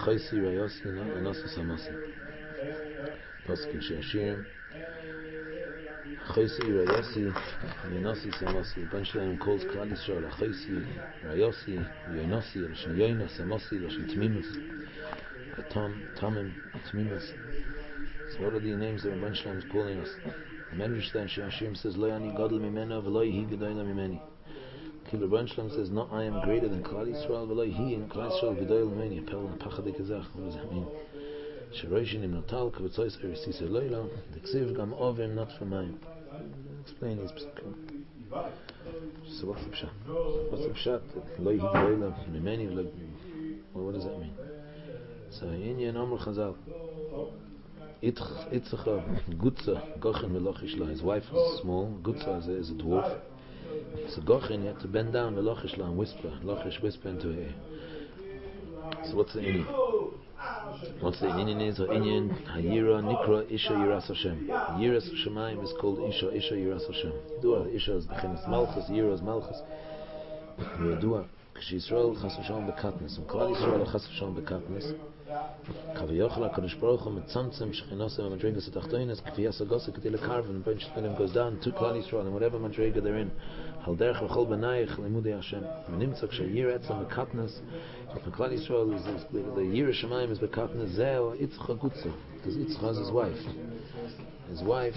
Chaysi Rayosi Yonosi Samasi. Pasuk in Shir Chaysi Rayosi Yonosi Samasi. Bunch of them calls Klal Yisrael Chaysi Rayosi Yonosi Lashon Yoina Samasi Lashon Tmimus Tamim Tmimus. So what are the names that Bunch of them is calling us? The Medrash then Shir says Lo Yani Gadol Mimena V'Lo Yehi Gedola Mimeni. The Rebbe Shalom says, "No, I am greater than Klal Yisrael. V'lo he and Klal Yisrael Gedoyel Mimeni." Apel and Pachadik Ezach. What does that mean? Sheroishin im Natal Kavitzois Erisisa Loila. The Ksiv Gam Ovim not for mine. Explain this. So what's the pshat? What's the pshat? Lo he Gedoyel Mimeni. What does that mean? So Inyan Amr Chazal. Itzacha Gutza Gochen Velochishla. His wife is small. Gutza is a dwarf. So Gochin, you have to bend down the Lochish and whisper. Lochish whisper into her ear. So what's the inyan? What's the inyan is? Or inyan Hayira Nikra Isha Yiras Hashem. Yiras Shemaim is called Isha Yiras Hashem. Dua Isha is Bechinas Malchus. Yira is Malchus. Dua Yisrael Chas V'Shalom Bekatnes. And Klal Yisrael Chas V'Shalom Bekatnes. Kaviyachla Kadosh Baruch Hu Mitzamtzem Shechinasem Madrigas Atachtoinas Kfiyas Agosa Kedila Karvan Bunch of goes down to Klal Yisrael and whatever Madriga they're in. Halderch V'Chol B'Nayich Limudei Hashem. V'Nimtzak Sheyir Etzam Bekatnes. Klal Yisrael is the Yir Shemaim is Bekatnes Zeh Itzcha Gutza because Itzcha is his wife. His wife.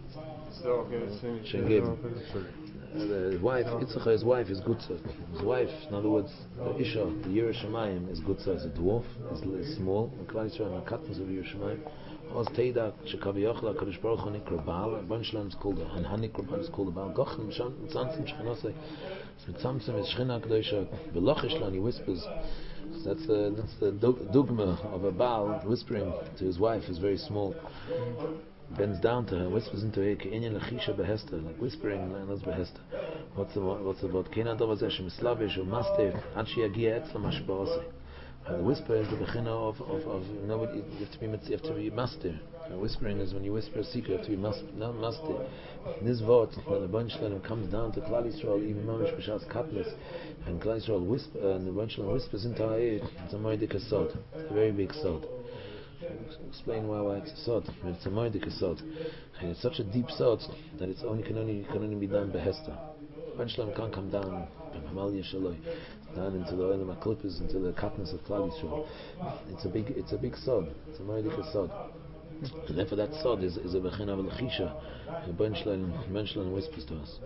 The wife, Itzcha, his wife is Gutza. His wife, in other words, the Isha, the Yir Shemayim is Gutza, is a dwarf, is small. And Klal Yisrael, the Katnas of Yir Shemayim. Oz Teida, Shekaviyachla, Kadosh Baruch Hu Nikra Baal. A bunch of them is called, and Hanikra Baal is called the Baal. Gochem, Mitzamtzim, Shechinasei. Mitzamtzim is Shechina Kadosha. Velochishlan, he whispers. So that's the dogma of a Baal whispering to his wife is very small. Bends down to her, whispers into her, K'inyan Lechisha Behester, like whispering, that's Behester. What's about? Kena Dova Zeh Shem Slavish or Master, Ad Sheyagia Etzla Mashba'asei. The whisper is the bechina of nobody. You have to be master. Whispering is when you whisper a secret. You have to be master. This vort, when the bunch of comes down to Klal Yisrael, even Mamish B'Shas Katnis, and Klal Yisrael whisper, and the bunch of whispers into her ear. It's a moedik sod, a very big sod. Explain why it's a sod. It's a moedik sod, and it's such a deep sod that it can only be done behester. Bunch can't come down down into the Olam HaKlippos, into the Katnas of Klal Yisrael. It's a big sod. It's a moedik sod. And therefore that sod is a bechina of Lechisha. The Benchlein whispers to us.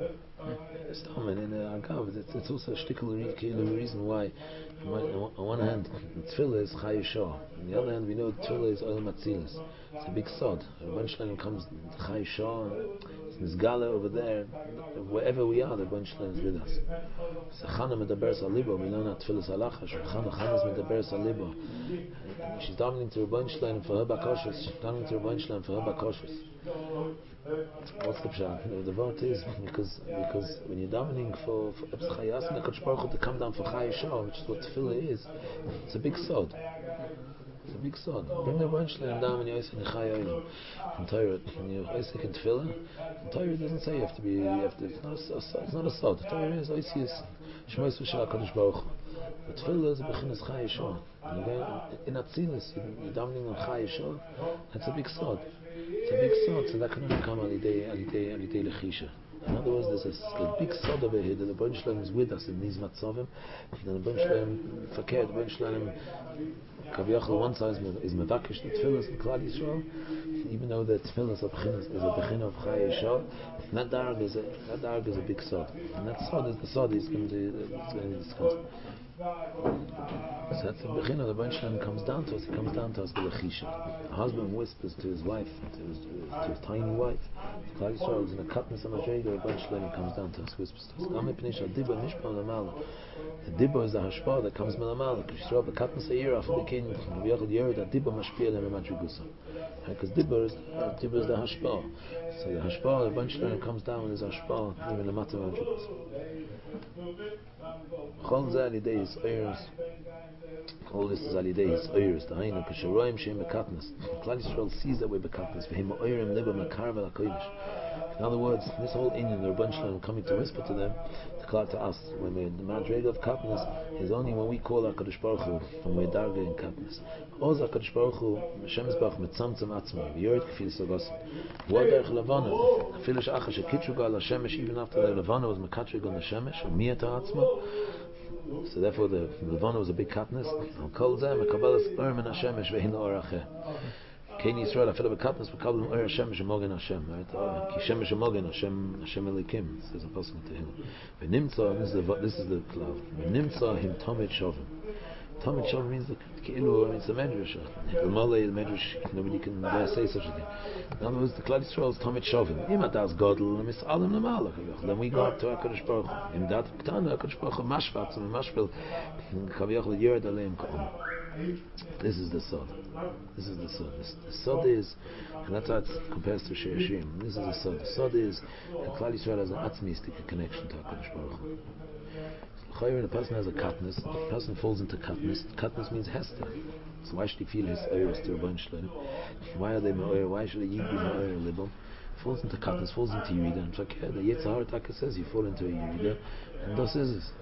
It's also a shtickle reason why on one hand Tefillah is Chai Shah. On the other hand we know Tefillah is Olam Atzilis. It's a big sod. The Benchlein comes Chai Shah. It's Nizgala over there. Wherever we are, the Benchlein is with us. So Chana medaberes al libo. We know not Tefillah Salacha. Chana's medaberes al libo. She's davening to Rebbeinu Shalom for her bakoshes. She's davening to Rebbeinu Shalom for her bakoshes. What's the pshat? The vote is because when you're davening for Epschayas and Kadosh Baruch Hu to come down for Chai Shah, which is what tefillah is, it's a big sod. It's a big sod. Bring the Rebbeinu Shalom down when you're Isaac in Chai Olam. In Torah, when you're Isaac in tefillah, the Torah doesn't say you have to be. It's not a sod. The Torah is Oisius Shmois V'Shal Kadosh Baruch Hu. But tefillah is a bechinas Chai Shah. In Atzilus, you're davening on Chai Shah. That's a big sod. It's a big sod, so that can only come alidei lechisha. In other words, there's a big sod over here that the Rebbeinu Shalom is with us in these matzavim. And the Rebbeinu Shalom fakir, the Rebbeinu Shalom kaviyachol one side is mevakish the tefillas in Klal Yisrael, even though the tefillas is a bechina of Chai Yisrael. That darg is a big sod, and that sod is the sod he's going to discuss. So that's the bechina. The Rebbeinu Shalom comes down to us. He comes down to us with a chisha. A husband whispers to his wife, to his tiny wife. Klal Yisrael is in a katnas amadrega. The Rebbeinu Shalom comes down to us, whispers to us. The dibba is the hashpah that comes milamala. Because Yisrael the katnas ayira after the king v'yachol yered that dibba mashpia them madrigusa. Because dibba is the hashpah. So the hashpah, the Rebbeinu Shalom comes down with his hashpah even the matter madrigusa. All this is alidei his oiris. The hainu kasharoim sheim bekatnas. Klal Yisrael sees that we're bekatnas. V'hem oirim liba makar v'lakoyvish. In other words, this whole inyan, the Rebbeinu Shalom coming to whisper to them, clear to us. When we're the madrega of katnas is only when we call HaKadosh Baruch Hu from we're darga in katnas. Oz HaKadosh Baruch Hu Hashem Yisbarach mitzamtzem atzmai v'yored k'fil sogosim. What derech levana? Afilu she'achar shekitruga al hashemesh, even after the levana was mekatrig on the shemesh u'miyat ha'atzma. So therefore the levana was a big katnas. Al kol zeh mekabelas or min hashemesh ve'hin or acheh. Kein Yisrael afilu bekatnas mekabel or hashemesh u'mogen Hashem. Right? Ki shemesh u'mogen Hashem Elikim. Says a pasuk to him. V'nimtza, this is the cloud. V'nimtza him tamid shovim. Tamid shovim means it's a medrash. The medrash, nobody can dare say such a thing. In other words, the Klal Yisrael is tamid shovim. Ima das godel misalim l'malach. Then we go up to HaKadosh Baruch Hu. Im dat ktana HaKadosh Baruch Hu mashvatz and mashvel kaviyach l'yered aleim ka'om. This is the sod. This is the sod. The sod is, and that's how it compares to She'ashim. This is the sod. The sod is that Klal Yisrael has an atzmistic connection to HaKadosh Baruch Hu. When a person has a katnis, the person falls into katnis. Katnis means hester. So why should he feel his oiris to Rabban Shalom? Why are they ma'oir? Why should a yid be ma'oir libam? Falls into katnis, falls into yirida. And it's like, the Yetzirah Taka says you fall into a yirida, and thus is this.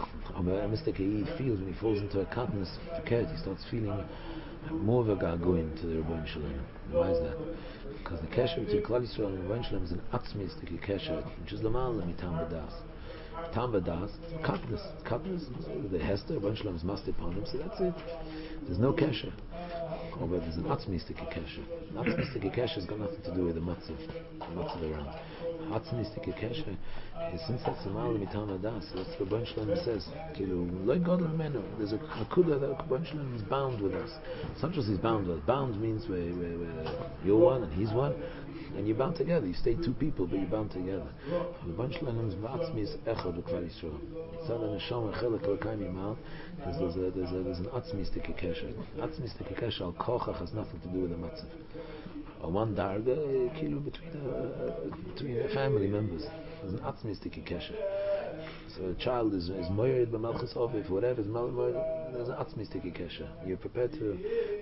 A mistake a yid feels when he falls into a katnis, he starts feeling more of a gargoyin to the Rabban Shalom. Why is that? Because the kesher between Klal Yisrael and Rabban Shalom is an atzmistic kesher, which is lamal mitam b'das. Tam v'das, katnis, the hester, Rabban Shalom is master upon him, so that's it. There's no kesher. Or but there's an atzmistic kesher. An atzmistic kesher has got nothing to do with the matzav around. Atzmistic kesher is since that's a mal mitam v'das, that's what Rabban Shalom says. Like God of men, there's a nakuda that Rabban Shalom is bound with us. It's not just he's bound with us. Bound means where you're one and he's one. And you're bound together. You stay two people, but you're bound together. Rabban Shalom's v'atzmi is echad v'klal Yisrael. It's not an neshama chelek l'kaim yimal. There's an atzmistic kesher. Atzmistic kesher al kochach has nothing to do with the matzav. One darga between family members. There's an atzmistic kesher. So a child is moired by malchus oviv, whatever is moired. There's an atzmistic kesher. You're prepared to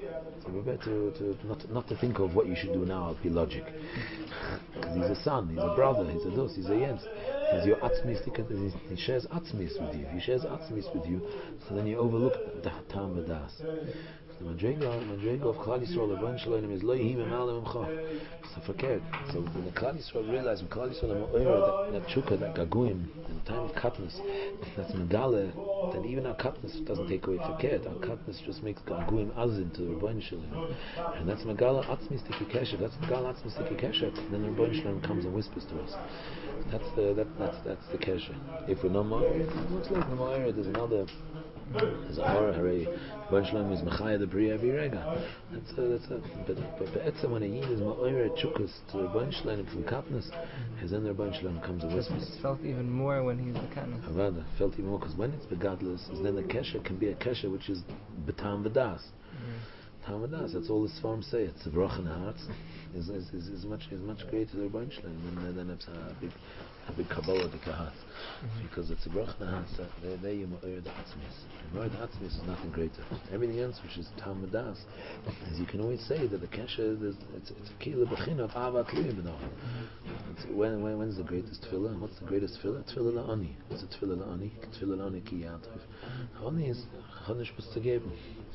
not to think of what you should do now. It'll be logic. Because he's a son, he's a brother, he's a dos, he's a yens. He's your atzmistic. He shares atzmis with you. If he shares atzmis with you, so then you overlook the tam v'das. The madrega of Klal Yisrael, Rabban Shalom is lo yihim emal emcha. So forget. So when the Klal Yisrael realize, when Klal Yisrael are that chukka, that gaguim, in the time of katnas, that's megale, that even our katnas doesn't take away forget. Our katnas just makes gaguim azin to the Rabban Shalom, and that's megala atzmistic kesher. That's megala atzmistic kesher. Then the Rabban Shalom comes and whispers to us. That's the kesher. If we're not mo'ir, it looks like the mo'ir. There's another. There's a horror hooray. Rabban Shalom is mechaya the bria every rega. But when a yid is ma'oir chukas to Rabban Shalom from katnas, his then the Rabban Shalom comes and whispers. It's felt even more when he's the katnas. Avada felt even more because when it's begadless, then the kesher can be a kesher which is betam v'das. Tam v'das. That's all the Sfarim say. It's a brach in the heart. Is much greater than Rabban Shalom. Then it's a big kabbalah to kahat. Because it's a brach in the heart. There you ma'oir the atzmis. Ma'oir the atzmis is nothing greater. Everything else which is tam v'das, as you can always say that the kesher it's a kila b'china of avat liyim b'nachim. When's the greatest tefillah? What's the greatest tefillah? Tefillah la'ani. What's a tefillah la'ani? Tefillah la'ani ki yatov. Ani is chanish b'stegeben.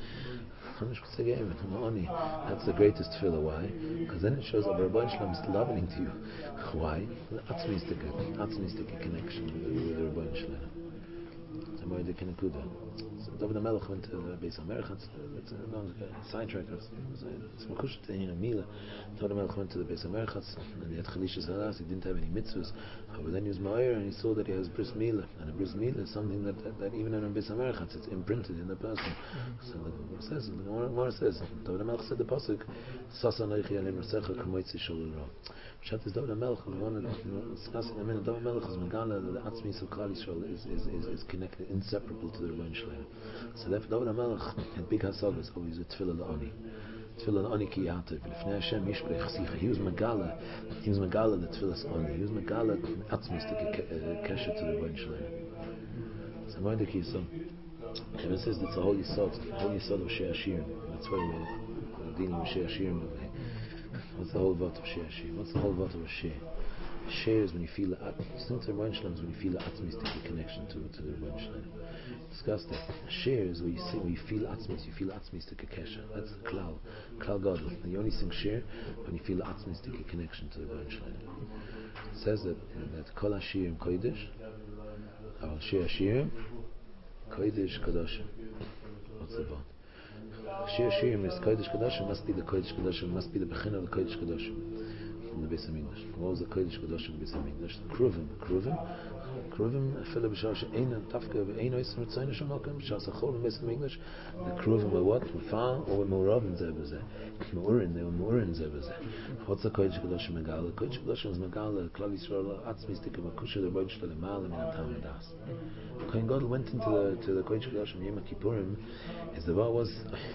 That's the greatest tefillah. Why? Because then it shows that Rabban Shalom is loving to you. Why? Atzmistic connection with the Rabban Shalom. So Moed Kinekuda. So David HaMelech went to the Beis HaMerech. It's sidetrack. It's Makush Mila. David HaMelech went to the Beis HaMerech and he had Chalishas Halas. He didn't have any mitzvahs. But then he was Ma'ir and he saw that he has Bris Mila. And a Bris Mila is something that even in Beis HaMerech it's imprinted in the person. So the Gemara says, David HaMelech said the pasuk, Sasa Noichi Alim Rasecha Kamoitzi Shalul Ra. Shat is David HaMelech. We want to discuss in a minute. David HaMelech is Megala. The Atzmis of Klal Yisrael is connected, inseparable to the Rebbein Shalom. So therefore David HaMelech had big hasagas. Oh, he's a tefillah la'ani. Tefillah la'ani ki yativ. L'fnei Hashem yishprech sicha. He was Megala the tefillah la'ani. He was Megala Atzmis to kesher to the Rebbein Shalom. So mind the key so. Kevin says that's the whole yisod of Shei Hashirim. That's why we're dealing with Shei Hashirim over here. What's the whole vat of Shei Hashirim? What's the whole vat of Shei? Share is when you feel the sing to the Rebbeinu Shalom is when you feel the atzmistic connection to the Rebbeinu Shalom. Discuss that. Share is when you sing, when you feel atzmis, you feel atzmistic kesher. That's the klal gadol. You only sing share when you feel the atzmistic connection to the Rebbeinu Shalom. It says that kol hashirim kodesh, aval share hashirim kodesh kadoshim. What's the bond? Shir Shirim is Kodesh Kadoshim, must be the Kodesh Kadoshim, must be the Bechina of the Kodesh Kadoshim from the Beis HaMikdash. What was the Kodesh Kadoshim in the Beis HaMikdash? Kruvim, Afila B'shar she'ein Tafka v'ein Oisem Ritzoyne Shemokim B'shar Sachol in Beis HaMikdash. The Kruvim were what? Mufal or Me'urav Zeh B'zeh. Me'urin, they were Me'urin Zeh B'zeh. What's the Kodesh Kadoshim Megala? The Kodesh Kadoshim is Megala, Klal Yisrael, Atzmistik, Makusha, the Rebbeinu Shalom, Ma'alim, and Atam Adas. Kohen Gadol went into the Kodesh Kadoshim Yom Kippurim. His davar was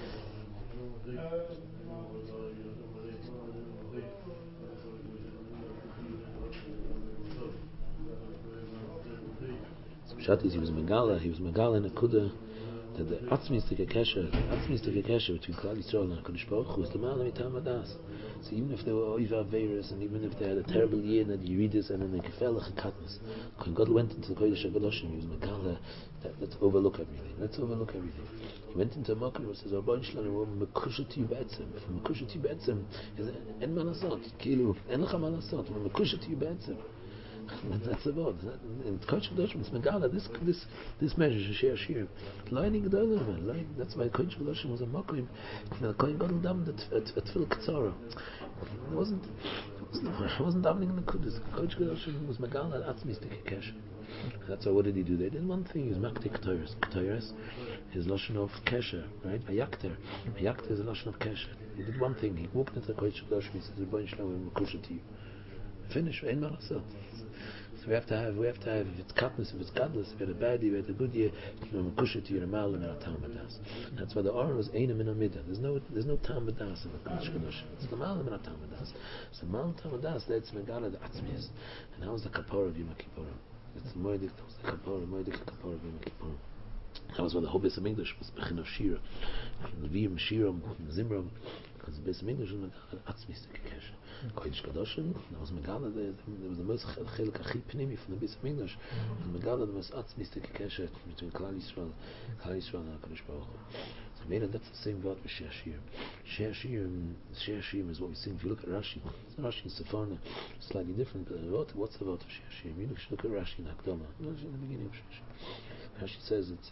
Pshat is he was Megala in a Kudah that the Atzmistik Kesher between Klal Yisrael and HaKadosh Baruch Hu was the Ma'alim Mitam Adas. So even if they were Oiva Averis, and even if they had a terrible year and the Yeridis and then the Kefelach Katnas, when God went into the Kodesh HaKadoshim, he was Megala that let's overlook everything. He went into a Makkah and says, Rabban Shalom, Mekushati Be'etzem. If Mekushati Be'etzem is En Manasot, Kilu, En Lecha Manasot, Mekushati Be'etzem. That's about in Kodesh Kadoshim. It's Megala. This measure Shir Shir. Lining the other man. That's why Kodesh Kadoshim was a Makkah. The Kohen Gadol davened at Tefillah Ketzara. It wasn't davening in the Kodesh. Kodesh Kadoshim was Megala Atzmistik Kesher. That's why. What did he do? They did one thing. He was Maktik Ketores. Ketores is lashon of Kesher, right? Ayakter is a lashon of Kesher. He did one thing. He walked into the Kodesh Kadoshim. He says, "Rebbeinu Shalom, Mekusha to you." Finish. Ein Malasot. So we have to have if it's katnus, if it's godless, if it's a bad year, if it's a good year, Mekusha to your Malam and Atam Adas. That's why the Aron was Einam in Amida. There's no Tam Adas in the Kodesh Kadoshim. It's the Malam and Atam Adas. So Malam Tam Adas, that's Megala the Atzmias, and that was the Kapor of Yom Kippurim. It's the Moedik, that was the Kapor of Yom Kippurim. That was why the whole Beis HaMikdash was Bechin of Shira, Levim, Shiram, Zimram, because the Beis HaMikdash was Megala Atzmistik Kesher. Kodesh Kadoshim, that was Megala, there was the most Chelik Achi Pnimi from the Beis HaMikdash, and Megala the most Atzmistik Kesher between Klal Yisrael and HaKadosh Baruch Hu. So that's the same word with Shir Shirim. Shir Shirim is what we sing. If you look at Rashi and Sefarna, slightly different, but what's the word of Shir Shirim? You should look at Rashi in Hakdama, Rashi in the beginning of Shir Shirim. Rashi says it's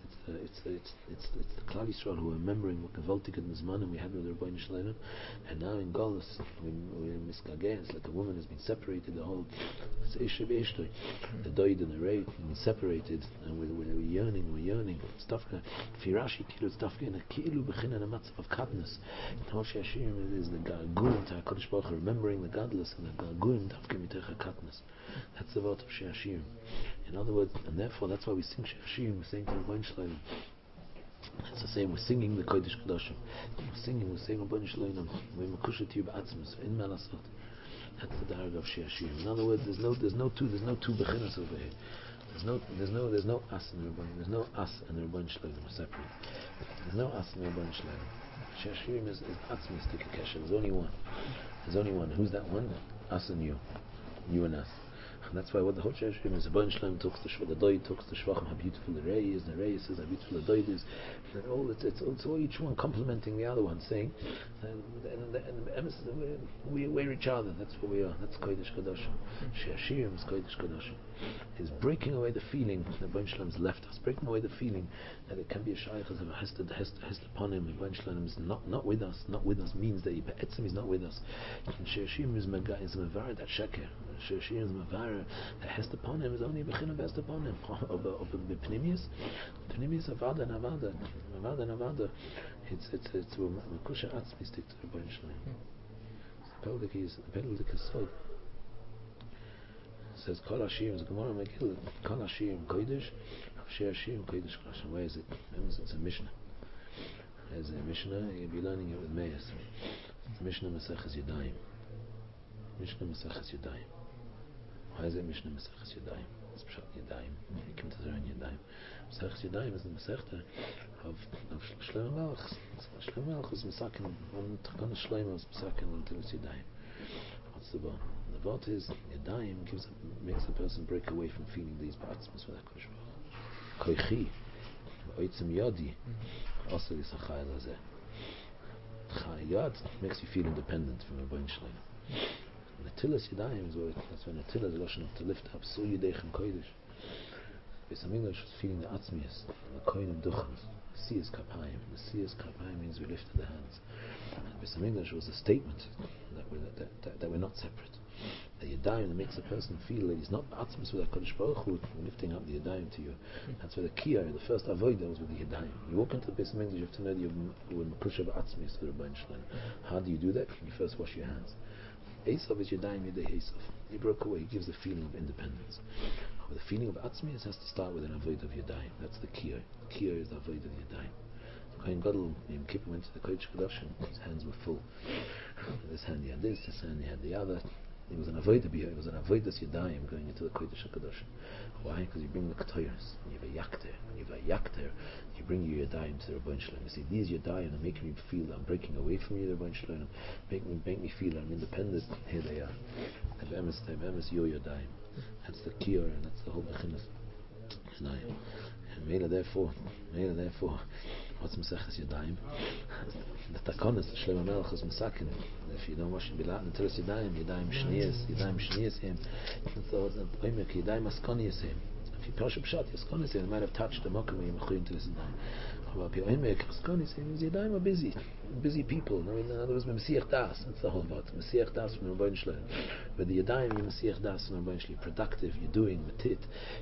the Klal Yisrael who are remembering what Gavaltik and Mizmanim we had with the Rebbeinu Shalom, and now in Galus we're miskageh. It's like a woman has been separated. The whole the doid and the ray been separated, and we're yearning. Stafka Firashi kilu stafka in a kilu bechin and a matzav of katnus. Hosh Yashim is the gargun to HaKadosh Baruch Hu, remembering the godless, and the gargun tafka mitecha katnus. That's the word of Shir Shirim. In other words, and therefore that's why we sing Shir Shirim. We're saying to the Rebbeinu Shalom. It's the same. We're singing the Kodesh Kadoshim. We're saying Rebbeinu Shalom. We're Mekusha to you b'atzmus in Malasot. That's the dialogue of Shir Shirim. In other words, there's no two bechinas over here. There's no us in the Rebbeinu. There's no us and the Rebbeinu Shalom are separate. There's no us in the Rebbeinu Shalom. Shir Shirim is atzmus tikakesha. There's only one. Who's that one? Us and you and us. And that's why what the whole Shir Shirim is, the Rebbeinu Shalom talks to the Doid, talks to Shvachim, how beautiful the Rei is, says how beautiful the Doid is. It's all each one complementing the other one, saying, we're each other, that's what we are, that's Kodesh Kadoshim. Shir Shirim is Kodesh Kadoshim. Is breaking away the feeling that Rebbeinu Shalom's left us, breaking away the feeling that it can be a Shaykh of a Hesed upon him. Rebbeinu Shalom is not with us means that Etzem is not with us. And Shir Shirim is Mevar that Sheker. Shir Shirim is Mevar the Hesed upon him is only a Bechin of Hesed upon him. Of Pnimius Avada and Avada. It's Mekusha Atzmistik to Rebbeinu Shalom. The Peldik is Sod. Says Kol Hashirim, the Gemara Megillah, Kol Hashirim Kodesh, Shir Hashirim Kodesh Kodesh. Where is it? It's a Mishnah. There's a Mishnah, you'll be learning it with Meis. It's Mishnah Maseches Yadayim. Why is it Mishnah Maseches Yadayim? It's Pshat Yadayim. You come to the Ran Yadayim. Maseches Yadayim is the Masechta of Shlomo Melech. Shlomo Melech was Masakin, one Takana Shlomo was Masakin until it's Yadayim. What's the bar? The what is Yadayim makes a person break away from feeling these ba'atzmas with HaKadosh Baruch Hu. Koichi, Oitzim Yadi, also is a Chayil Hazeh. Chayat makes you feel independent from Rabbeinu Shalom. Netilas Yadayim is what, that's when Netilas is Lashon to lift up, so Yudechem Kodesh. Beis HaMikdash was feeling the Atzmius, the Koinim Duchans. Siyas Kapayim. The Siyas Kapayim means we lifted the hands. Beis HaMikdash was a statement that we're not separate. The Yadayim that makes a person feel that he's not Atzmius with HaKadosh Baruch Hu, lifting up the Yadayim to you. That's where the Kiyah, the first Avodah was with the Yadayim. You walk into the Beis HaMikdash, you have to know that you're Makushav Atzmius with Rabbeinu Shalom. How do you do that? You first wash your hands. Esav is Yadayim Yadei Esav. He broke away, he gives the feeling of independence. But the feeling of Atzmius has to start with an avoid of Yadayim. That's the Kiyah. The Kiyah is the avoid of Yadayim. Kohen Gadol, Yom Kippur went to the Kodesh Kodashim, his hands were full. This hand he had this hand he had the other. It was an avoid of Yadayim going into the Kodesh Kodashim. Why? Because you bring the Ketayers. You have a yakter. When you have a yakter, you bring your Yadayim to the Rabbeinu Shalom. You see, these Yadayim are making me feel I'm breaking away from you, the Rabbeinu Shalom. Make me feel I'm independent. Here they are. Tev your Yadayim. That's the Kiyah, and that's the whole Bechinas. And Mela therefore, what's Maseches Yadayim? The Takonis, the Shlomo Melech is Masakin. If you don't wash your Bilat, until it's Yadayim Shniyas him. So it's not Oimek, Yadayim Askonias him. If you Pasha Pshat, Askonias him, you might have touched the Mokum when you Mechuy into this Yadayim. But Oimek, Askonias him, Yadayim are busy people. I mean, in other words, Mesiach Das, that's the whole about. Mesiach Das from Rabbeinu Shalom. With the Yadayim, you Mesiach Das from Rabbeinu Shalom. Productive, you're doing, Matit.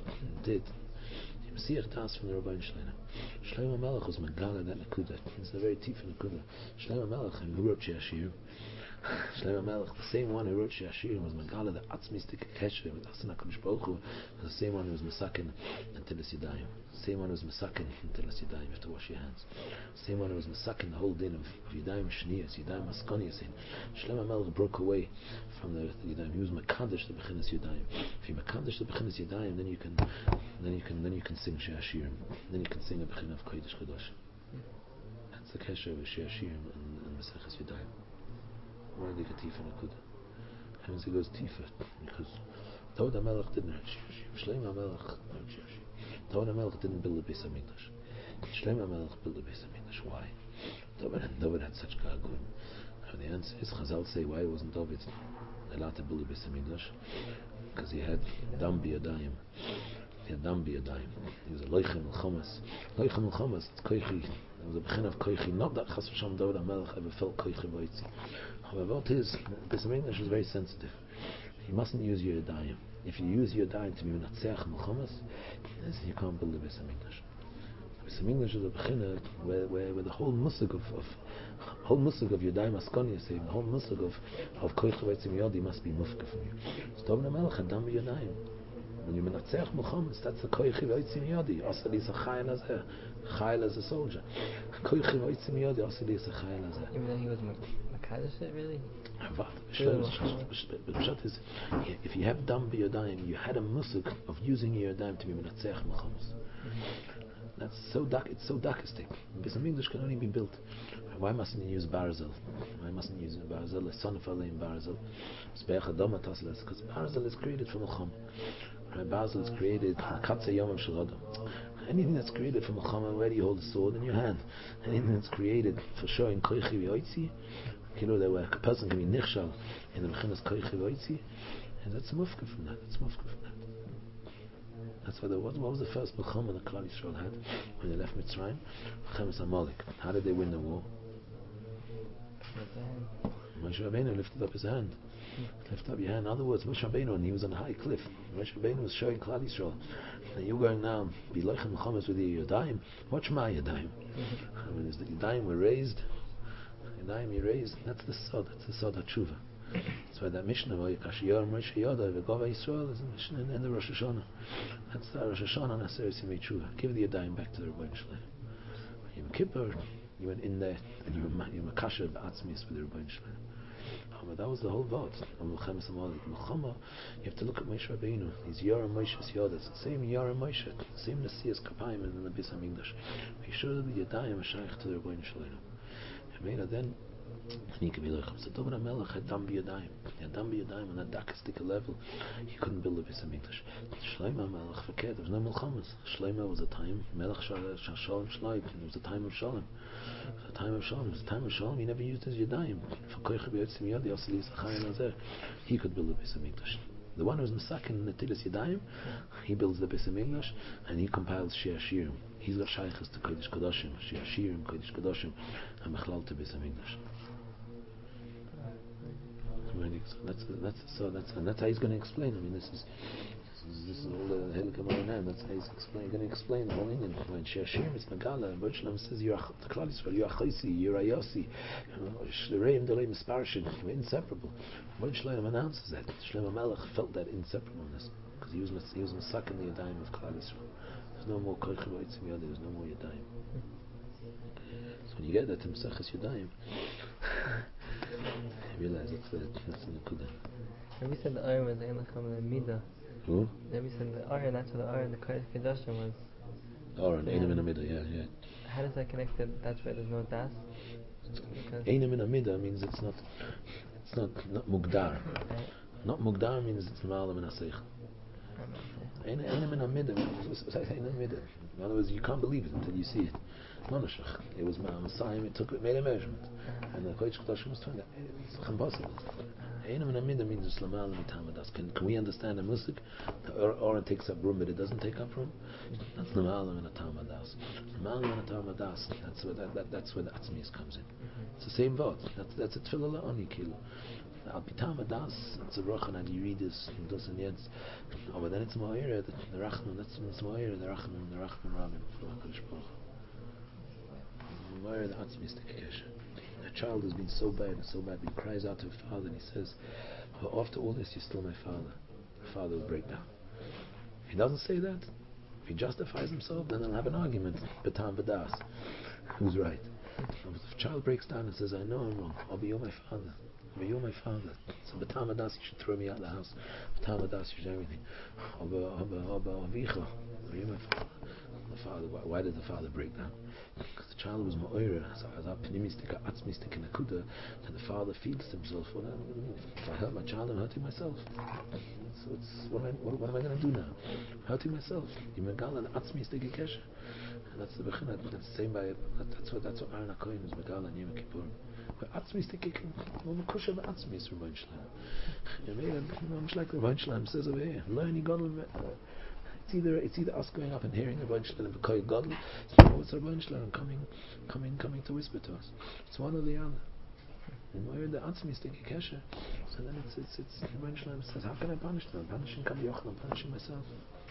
Mesiach Das from the Rabbeinu Shalom. Shlomo Melech was Megala that Nakuda. It's a very deep Nakuda. Shlomo Melech, who wrote She'ashir. Shlomo Melech, the same one who wrote She'ashir, was Megala the Atzmistik Kesher with Asan HaKadosh Baruch Hu, was the same one who was Mesakin until it's Yadayim. Same one who was Mesakin until it's Yadayim. You have to wash your hands. Same one who was Mesakin the whole din of Yadayim Shniyas, Yadayim Askonias. Shlomo Melech broke away from the Yadayim. He was Mekadosh the Bechinas Yadayim. If you Mekadosh the Bechinas Yadayim, then you can sing She'ashir. Then you can sing a Bechin of Kodesh Kadosh. That's the Kesher of She'ashir and Meseches Yadayim. Why do you get Tifa Nakuda? Hence it goes Tifa, because David HaMelech didn't have She'ashir. Shlomo HaMelech had She'ashir. David HaMelech didn't build the Beis HaMikdash. Shlomo HaMelech built the Beis HaMikdash. Why? David had such Gagum. And the answer is, Chazal say, why wasn't David allowed to build the Beis HaMikdash? Because he had Dam B'Yadayim. He was a Loichem L'Chomas. Loichem L'Chomas, it's Koichi. It was a Bechin of Koichi. Not that Chas V'Shalom David HaMelech ever felt Koichi V'Oitzi. However, what is, Beis HaMikdash is very sensitive. You mustn't use your Yadayim. If you use your Yadayim to be Menatzeach L'Chomas, you can't build the Beis HaMikdash. Beis HaMikdash is a Bechin where the whole musig of Yadayim Askonias, the whole musig of Koichi V'Oitzi Miyadi must be mufka from you. So David HaMelech had done Yadayim. When you menatzeach Muhammad, that's the koichi v'oitzi miyadi. Asali is a chayil as a soldier. Koichi v'oitzi miyadi. Asali is a chayil as a. Even though he was Makadosh, really? But if you have dam b'yadayim, you had a musuk of using your yadayim to be menatzeach Muhammad. That's so dark. It's so darkistic. Beis HaMikdash can only be built. Why mustn't you use Barzel? Why mustn't you use Barzel? The son of Alein Barzel. Because Barzel is created from Mulchama. Barzel is created. Anything that's created from Mulchama, where do you hold the sword? In your hand. Anything that's created for showing Koichi V'Oitzi, that where a person can be nichshal in the Bechinas Koichi V'Oitzi, and that's mufka from that. That's why what was the first Mulchama that Klal Yisrael had when they left Mitzrayim? Chemes Amalek. How did they win the war? Moshe Rabbeinu lifted up his hand. Lift up your hand. In other words, Moshe Rabbeinu, and he was on a high cliff. Moshe Rabbeinu was showing Klal Yisrael. And you're going now, be loichem Muhammad with your Yadayim. Watch my Yadayim. When the Yadayim were raised, that's the Sod HaTshuva. That's why that Mishnah, Kashiyar Moshe Yoda, V'Gova Yisrael, is a Mishnah in the Rosh Hashanah. That's the Rosh Hashanah Naseres Yimei Tshuva. Give the Yadayim back to the Rebbeinu Shalom. Yom Kippur, you went in there and you were Makasher B'Atzmius with the Rebbeinu Shalom. But that was the whole vote. You have to look at Moshe Rabbeinu. He's Yoram Moshe's Yodas. Same Yoram Moshe. Same Nasias Kapayim in the Beis HaMikdash. Make sure that the Yadayim are shaykh to the Rebbeinu Shalom. And then He could be like, so David HaMelech had dam b'yadayim. He had dam b'yadayim on that darkest level. He couldn't build a Beis HaMikdash. Shlomo HaMelech forget, there was no milchamas. Shlomo was a time, Melech Shalom Shloim. It was a time of Shalom. It was a time of Shalom. It was a time of Shalom. He never used his yadayim. He could build a Beis HaMikdash. The one who's Mesakin Netilas Yadayim, he builds the Beis HaMikdash and he compiles Shir Shirim. He's got Shaykhs to Kodesh Kodashim, Shir Shirim, Kodesh Kodashim, and Mechlal to Beis HaMikdash. That's how he's going to explain. I mean, this is all the Hilchah Moranan. That's how he's going to explain the whole Indian. When Shir Shirim is Megala, and Shalom says, "You are the Klal Yisrael, you are Chaysi, you are Yossi, Shlereim Delei Misparshim, we're inseparable." When Shlomo announces that, Shlomo Melech felt that inseparableness because he was Mesakin the Yadayim of Klal Yisrael. There's no more Koich B'Otzim Yadayim. There's no more Yadayim. So when you get that to Meseches Yadayim, you realize that's the Nekuda. Rabbi said the iron was Einacham and Midah. Who? Rabbi said the iron, that's what the iron, the Kodesh Kodashim was. Aron, Einem in Amida, yeah. How does that connect that that's why there's no das? Einem in Amida means it's not Mugdar. Not Mugdar means it's Ma'alam in Asech. Einem in Amida means in other words, you can't believe it until you see it. Monoshach. It was Messiah, it made a measurement. And the Kodesh Kodashim was 20. It's impossible. Einem in Amida means it's Lamal and Tamadas. Can we understand a Musik? The Aron takes up room, but it doesn't take up room? That's Lamal and Tamadas. Lamal and Tamadas. That's where the Atzmius comes in. It's the same word. That's a Tfilah La'ani Kilo. Al Pitamadas, it's a Rochan and you read this, it doesn't yet. Oh, but then it's Ma'ira, the Rachman, that's Ma'ira, the Rachman Rabin from HaKadosh Baruch Hu. Ma'ira, the Atzmius Kesha. The child has been so bad, he cries out to his father and he says, well, after all this, you're still my father. The father will break down. If he doesn't say that, if he justifies himself, then they'll have an argument. Betam Badas. Who's right? If the child breaks down and says, I know I'm wrong, I'll be your my father. But you're my father. So B'tamadas, you should throw me out of the house. B'tamadas, you should everything. Avicha, you're my father. The father. Why did the father break down? Because the child was ma'oira, as our pnimistic, atzmistic, and akuda, that the father feels himself. If I hurt my child, I'm hurting myself. So what am I going to do now? I'm hurting myself. Yimegal and atzmistic kesha. And that's the bechina. That's the same by. That's what Aaron HaKohen is megal and Yom Kippurim. But Atzmis the kicking, Kusha Atzmis Rabban Shalom. Much like Rabban Shalom says over here, learning Godel. It's either us going up and hearing Rabban Shalom and Koy Godel, or it's Rabban Shalom coming to whisper to us. It's one or the other. And where the Atzmis the Kesha, so then it's Rabban Shalom says, how can I punish them? I'm punishing Kabi Yochel, I'm punishing myself.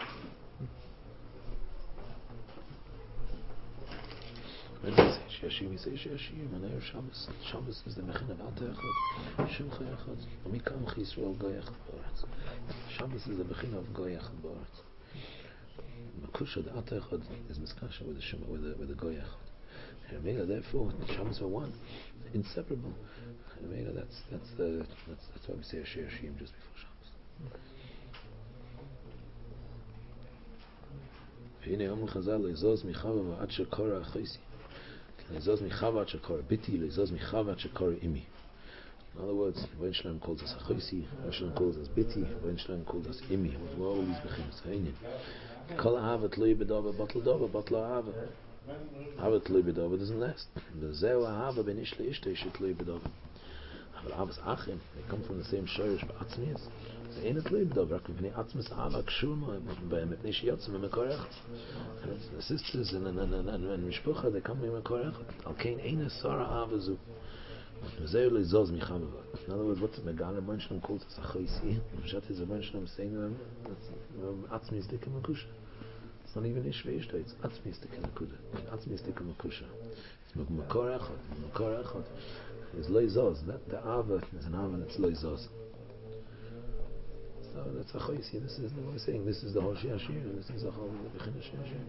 When we say Shashim, we say Shashim, and there Shabbos. Shabbos is the Mechin of Alta Echad, Shulcha Echad, Amikam Chisrael Goy Echad Borat. Shabbos is the Mechin of Goy Echad Borat. Makusha, the Alta Echad, is Miskasha with the Goy Echad. Hermela, therefore, Shabbos were one, inseparable. Hermela, that's why we say Shashim just before Shabbos. והנה אמרו חז"ל לזוז מחווה ועד שקורא החייסי לזוז מחווה עד שקורא ביתי לזוז מחווה עד שקורא אימי. In other words, Rabban Shalom calls us החייסי, Rabban Shalom calls us ביתי, Rabban Shalom calls us אימי. We're always בחינס העניין. כל אהבה תלוי בדובה בטל אהבה. אהבה תלוי בדובה doesn't last. וזהו אהבה בין איש לאשתו שתלוי בדובה. אבל אהבס אחים, they come from the same shorish בעצמיס. אין את ליב דוב, רק מפני עצמס אהבה קשור מפני שיוצא ממקור אחד. The sisters and משפחה, they come ממקור אחד. על כן אין סורה אהבה זו. וזהו לזוז מחבבה. In other words, what's מגל Rabban Shalom calls us החייסי. פשט is Rabban Shalom saying to them, עצמיס דיקה מקושה. It's not even איש ואשתו, it's עצמיס דיקה נקודה. עצמיס דיקה מקושה. It's מקור אחד. מקור אחד. It's לא יזוז. The אהבה is an אהבה that's לא יזוז. So that's a chaysi. This is what we're saying. This is the whole Shir Shir. This is the whole Bechina Shir Shir.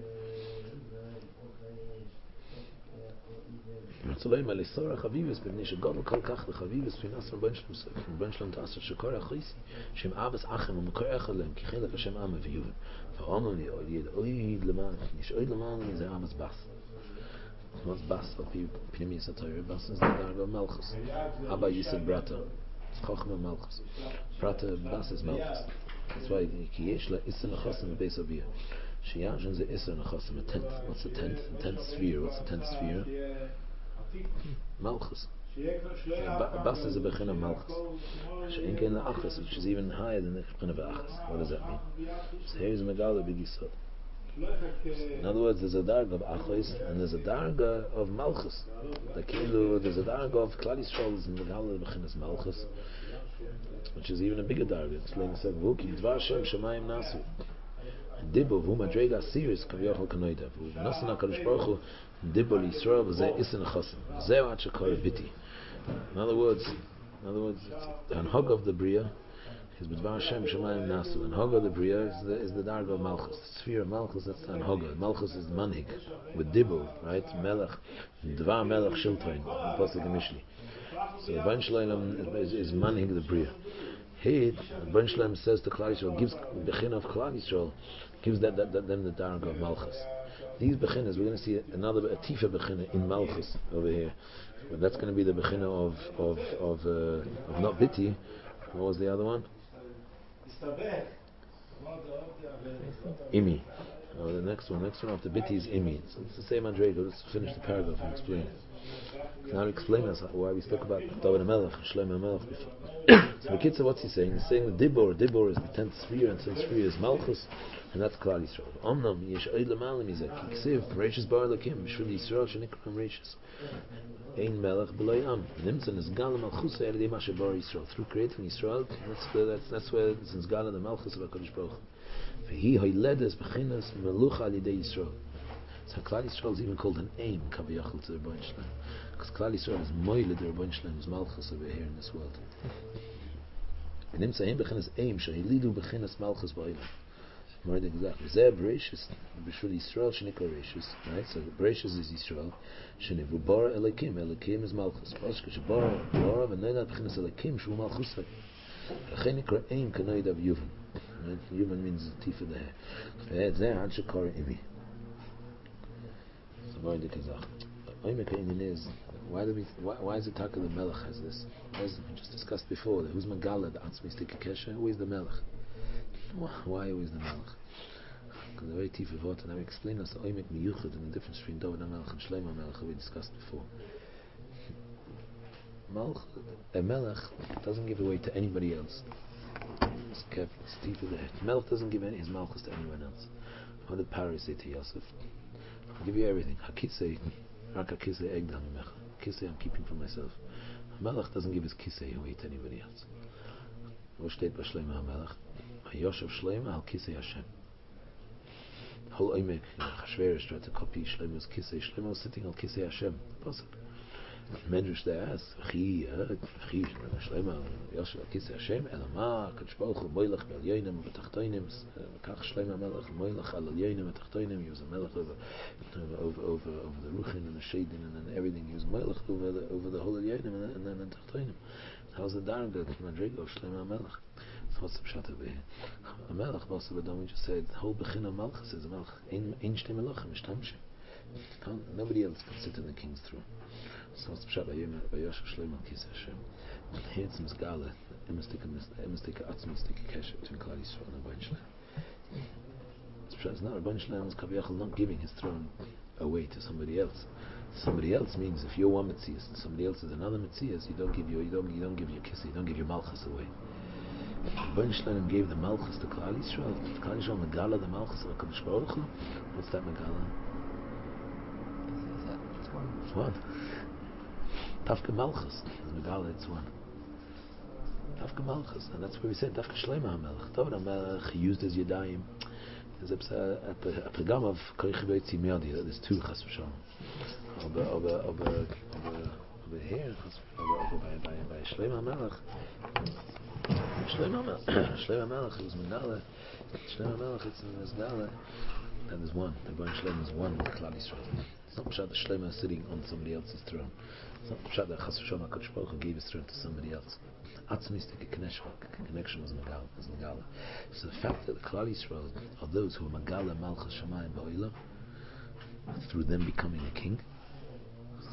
Ratzolay Malisora Chavivis b'nei shegadol kol kach leChavivis v'nas Rabban Shalom ta'asar shekor achaysi shem avas achem u'mekor echad lehem ki chelek Hashem am v'yuvim v'amon yid oid leman yish oid leman is avas bas What's Bas? Pneumius HaTorah. Bas is the Darga of Malchus. Abba Yisad Brata. It's Chochmah Malchus. Brata Bas is Malchus. That's why Ki Yesh La Issa Nechosim Beis Aviyah. Sheyashin is the Issa Nechosim, a tenth. What's the tenth? The tenth sphere. What's the tenth sphere? Malchus. Bas is a Bechina of Malchus. She'en Kein La'achas, which is even higher than the Bechina of Achas. What does that mean? So here is Megala B'Yisod. In other words, there's a darga of Achos and there's a darga of Malchus. There's a darga of Klal Yisrael is Megala B'Chinas Malchus, which is even a bigger darga. It's like said, "V'uki Dvar Shem Shemayim Nasu." Dibbo v'hu madrega asiris kaviyachol kanoida. V'hu nasan HaKadosh Baruch Hu dibbo l'Yisrael v'zeh isen achasim. V'zeh at shekor biti. In other words, the Hanhog of the Bria is B'dvar Hashem Shemayim Nasu. The Hanhog of the Bria is the Darga of Malchus. The sphere of Malchus, that's the Hanhog. Malchus is the Manhig with Dibbo, right? Melech, Dvar Melech Shiltoin, Apostle Gemishli. So the Ben Shloim is Manhig the Bria. Here, the Ben Shloim says to Klal Yisrael, gives Bechin of Klal Yisrael, gives them the Darga of Malchus. These Bechinas, we're going to see another Tifa Bechina in Malchus over here. But that's going to be the Bechina of not Biti. What was the other one? Imi. Oh, the next one after Biti is Imi. So it's the same Andrega. Let's finish the paragraph and explain it. Now explain us why we spoke about David HaMelech and Shlomo HaMelech before. So the Kitzah, what's he saying? He's saying the Dibor is the 10th sphere, and 10th sphere is Malchus, and that's Klal Yisrael. Omnam yesh oid l'malim yizeh kiksiv reishis bar lakim b'shvil Yisrael shenikram reishis ein melech b'lo yam nimtzan is gal malchus eredei mashe bar Yisrael through creating Yisrael. That's where it's in Gala the Malchus of HaKadosh Baruch Hu. V'hi hoyledes b'chinas melucha alidei Yisrael. So Klal Yisrael is even called an aim kaviyachol to the Rebbeinu Shalom, because Klal Yisrael is moiled the Rebbeinu Shalom's Malchus over here in this world. Nimtzan b'chinas aim shehilidu b'chinas Malchus ba'olam. More exactly. Zeh Bereshis b'shul Yisrael shenikra Bereshis. Right. So Bereshis is Yisrael. Shenivu bara Elikim. Elikim is Malchus. Pashka shebara v'noida b'chinas Elikim shu Malchus. V'chein nikra aim kanoida of Yuvan. Yuvan means tifa the hair. V'ed zeh ad shekar imi. So more exactly. Oimeka in is why is it Taka the Melech has this? As we just discussed before, who's Megala the Atzmi Stika Kesha? Who is the Melech? Why always the Melech? Because the very Tif of Vot, and I explained us the Oimek Miyuchad and the difference between David HaMelech and Shlomo HaMelech we discussed before. A Melech doesn't give away to anybody else. It's careful, it's Tif of the head. Melech doesn't give any his Malchus to anyone else. What did Paris say to Yosef? I'll give you everything. Hakisei, Rak Hakisei Egdam Mech. Kisei I'm keeping for myself. Melech doesn't give his Kisei away to anybody else. What steht bei Shlomo HaMelech? Yoshev Shlomo al Kisei Hashem. The whole Oimek, Chashverosh tried to copy Shlomo's Kisei. Shlomo was sitting al Kisei Hashem. Pasuk. Medrash they ask, Shlomo Yoshev al Kisei Hashem. Elama Kadosh Baruch Hu Moilach b'al Yonim v'tachtoinim. Kach Shlomo HaMelech Moilach al Yonim v'tachtoinim. He was a Melech over the Ruchin and the Shadin and everything. He was Moilach over the whole Yonim and then the Tachtoinim. How's the Darga the Madriga of Shlomo HaMelech? So what's the pshat over here? A Melech, Bosa Badam, we just said, the whole Bechina Malchus is a Melech. Ein Shtei Melechim, Ishtamshim. Nobody else can sit in the king's throne. So what's the pshat by Yoshev Shlomo al Kisei Hashem? Here it's Mizgala, Emistika Atzmi, Mistika Kesher, between Klal Yisrael and Rebbeinu Shalom. It's pshat, it's not Rebbeinu Shalom is Kaviyachol not giving his throne away to somebody else. Somebody else means if you're one Metzias and somebody else is another Metzias, you don't give your Kisei, you don't give your Malchus away. Rebbeinu Shalom gave the Malchus to Klal Yisrael. Klal Yisrael Megala the Malchus of HaKadosh Baruch Hu. What's that Megala? It's one. Tafka Malchus is Megala. It's one. Tafka Malchus, and that's where we said Tafka Shlomo HaMelech. David HaMelech used his Yadayim. There's a pregam of Koich Beitzi Miadi. There's two Chas v'Shalom. Over here, by Shlomo HaMelech. Shlomo HaMelech was Megala. Shlomo HaMelech it's in Megala. And there's one. The Rebbeinu Shalom is one with Klal Yisrael. It's not Pshat that Shlomo is sitting on somebody else's throne. It's not Pshat that Chas v'Shalom HaKadosh Baruch Hu gave his throne to somebody else. Atzmistic connection was Megala. So the fact that the Klal Yisrael are those who are Megala Malchus Shamayim Ba'olam, through them becoming a king,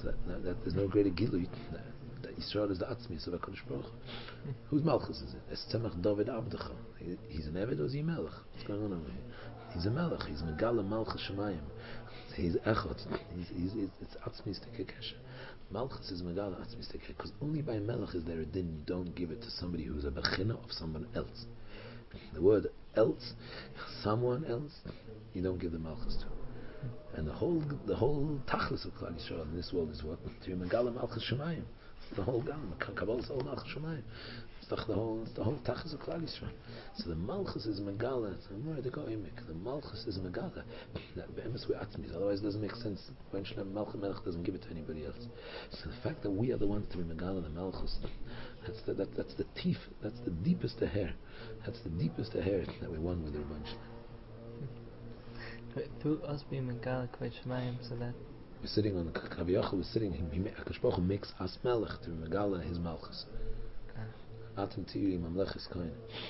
So that there's no greater Gilui that Yisrael is the Atzmius of HaKadosh Baruch Hu. Whose Malchus is it? Es Tzemach David Abdecha. He's an Eved or is he a Melech? What's going on over here? He's a Melech. He's Megala Malchus Shemayim. He's Echot. It's Atzmius Tekekesha. Malchus is Megala Atzmius Tekekesha because only by Melech is there a din. You don't give it to somebody who's a Bechina of someone else. The word else, someone else, you don't give the Malchus to. And the whole tachlis of Klal Yisrael in this world is what? To Megala Malchus Shemayim. The whole Gam, Kabbalah's whole Malchus Shemayim. It's the whole tachlis of Klal Yisrael. So the Malchus is Megala. The Malchus is Megala. Be'emes we Atzmis. Otherwise, it doesn't make sense. When Shlem Malchus Melech doesn't give it to anybody else. So the fact that we are the ones to be Megala the Malchus, that's the teeth. That's the deepest hair. That's the deepest hair that we won with the Rebbeinu Shlem. Through us being Megala Kvod Shemayim, so that we're sitting on the Kaviyachal, we're sitting, HaKadosh Baruch Hu makes us Melech to Megala his Malchus. Atem Tiri Mamlechis Kohen.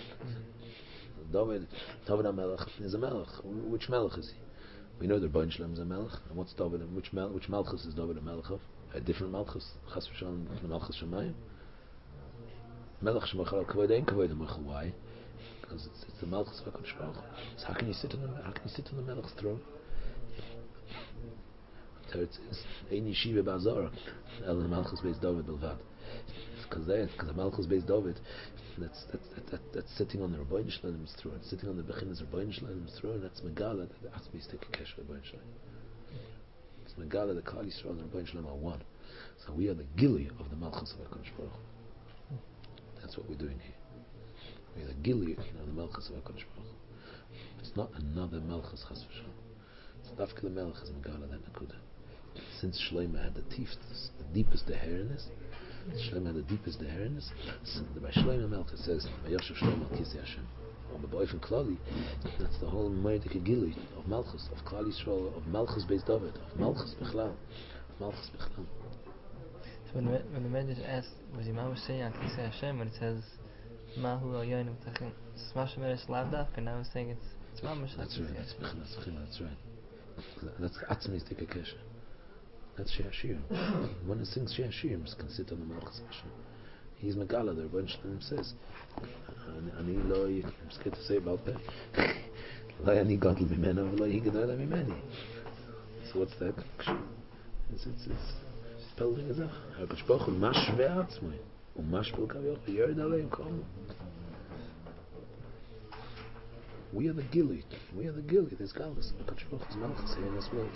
David HaMelech is a Melech. Which Melech is he? We know the Rebbeinu Shlem is a Melech. And what's David? Which Malchus is David a Melech of? A different Malchus? Chas v'shalom, the Malchus Shemayim? Melech Shemachal Kavod Ein Kavod HaMelech. Why? Because it's the Malchus of HaKadosh Baruch Hu. So how can you sit on the Melech's throne? It says, Ein Yeshiva Ba'azor, El Malchus Beis David Belvad. Because the Malchus Beis David, that's sitting on the Rebbeinu Shlem's throne, sitting on the Bechinas Rebbeinu Shlem's throne. That's Megala that Atzmis Tekekesha Rebbeinu Shlem. It's Megala that Klal Yisrael and Rebbeinu Shlem are one. So we are the Gili of the Malchus of HaKadosh Baruch Hu. That's what we're doing here. We are the Gili of the Malchus of HaKadosh Baruch Hu. It's not another Malchus Chas v'Shalom. It's Dafka the Melech is Megala that Nakuda. Since Shlomo had the deepest deheriness, Shlomo had the deepest deheriness. So by Shlomo Melech it says, "Vayoshev Shlomo al Kisei Hashem." Or by Boifen Klali, that's the whole Moedik Gili of Malchus, of Klal Yisrael, of Malchus Beis David, of Malchus Bechlal, of Malchus Bechlal. So when the Medrash asks, was Imam saying al Kisei Hashem when it says Mahu al Yonim Tachin Smash Medrash Lavdaf, and now it's saying it's Mamash. That's right. That's right. That's Atzmis Tekekesha. That's Shir Hashirim. One who sings Shir Hashirim can sit on the Malchus Hashem. He's Megala, the Rebbeinu Shlem says. Ani loy, I'm scared to say about that. Loy ani gadol mimeno, loy hi gadol mimeni. So what's that? It's spelled in Gezach. HaKadosh Baruch Hu mashve atzmoi. Umashvel kavyoch, yered aleim kol. We are the Gili. There's Galus. HaKadosh Baruch Hu's Malchus here in this world.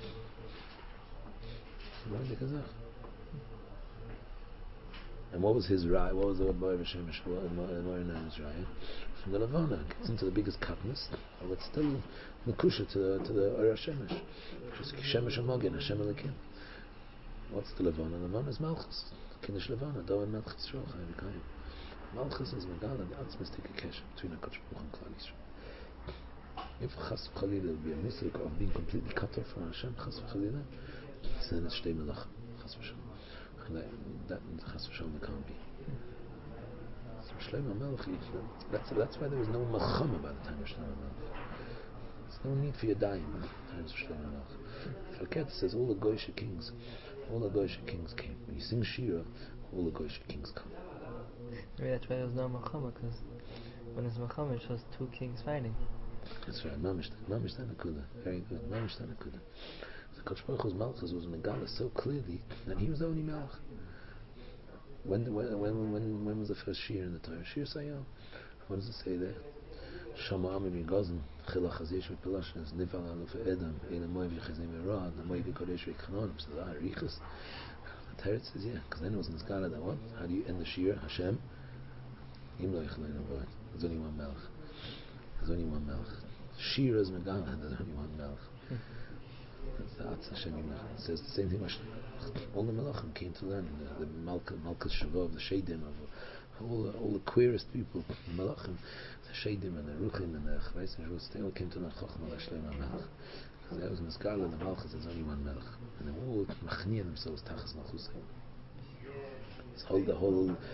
And what was his raya? What was the boy of Shemesh? Moirinaim's raya? From the Levana, gets into the biggest katnus, but it's still Mekusha to the Ora Shemesh. Just Shemesh Amogin, Hashem Elikim. What's the Levana? Levana is Malchus. Kiddush Levana, Doan Malchus Yisrael Chai V'Kayim. Malchus is Megala, the Atzmis Tekekesha between HaKadosh Baruch and Klal Yisrael. If Chas V'Chalila will be a mistake of being completely cut off from Hashem, Chas V'Chalila, so then it's Shtei Melach, Chas V'Shalom. That Chas V'Shalom can't be. So Shlomo Melech, that's why there was no Melchama by the time of Shlomo Melech. There's no need for your dying by the time of Shlomo Melech. Forget, it says all the Goyish kings came. When you sing Shira, all the Goyish kings come. Maybe that's why there was no Melchama, because when there's Melchama it shows two kings fighting. That's right, Mamish Tanakuda. Very good, Mamish Tanakuda. The Kodesh Baruch Hu's Malchus was Megala so clearly that he was the only Melech. When was the first Shir in the Torah? Shir Sayam. What does it say there? Shama Amim Yigazim Chila Chazish V'Pelashnes Nival Aluf Edam Eila Moev Yechizim Erad Moev Yikodesh V'Kanonim. So the Arichas. The Torah says because then it was in Skala that what? How do you end the Shir? Hashem Im Lo Yechlein Avoid. There's only one Melech. Shir is Megala. There's only one Melech. That's the Atz Hashem Yimach. It says the same thing. All the Melachim came to learn. The Malchus Shavov, the Shadim of all the queerest people, the Melachim, the Shadim and the Ruchim and the Chavais and Shvus, they all came to learn Chacham al Hashem Melech. Because there was in the Skala and the Malchus, there's only one Melech. And they all machniya themselves Tachas Malchusay. The whole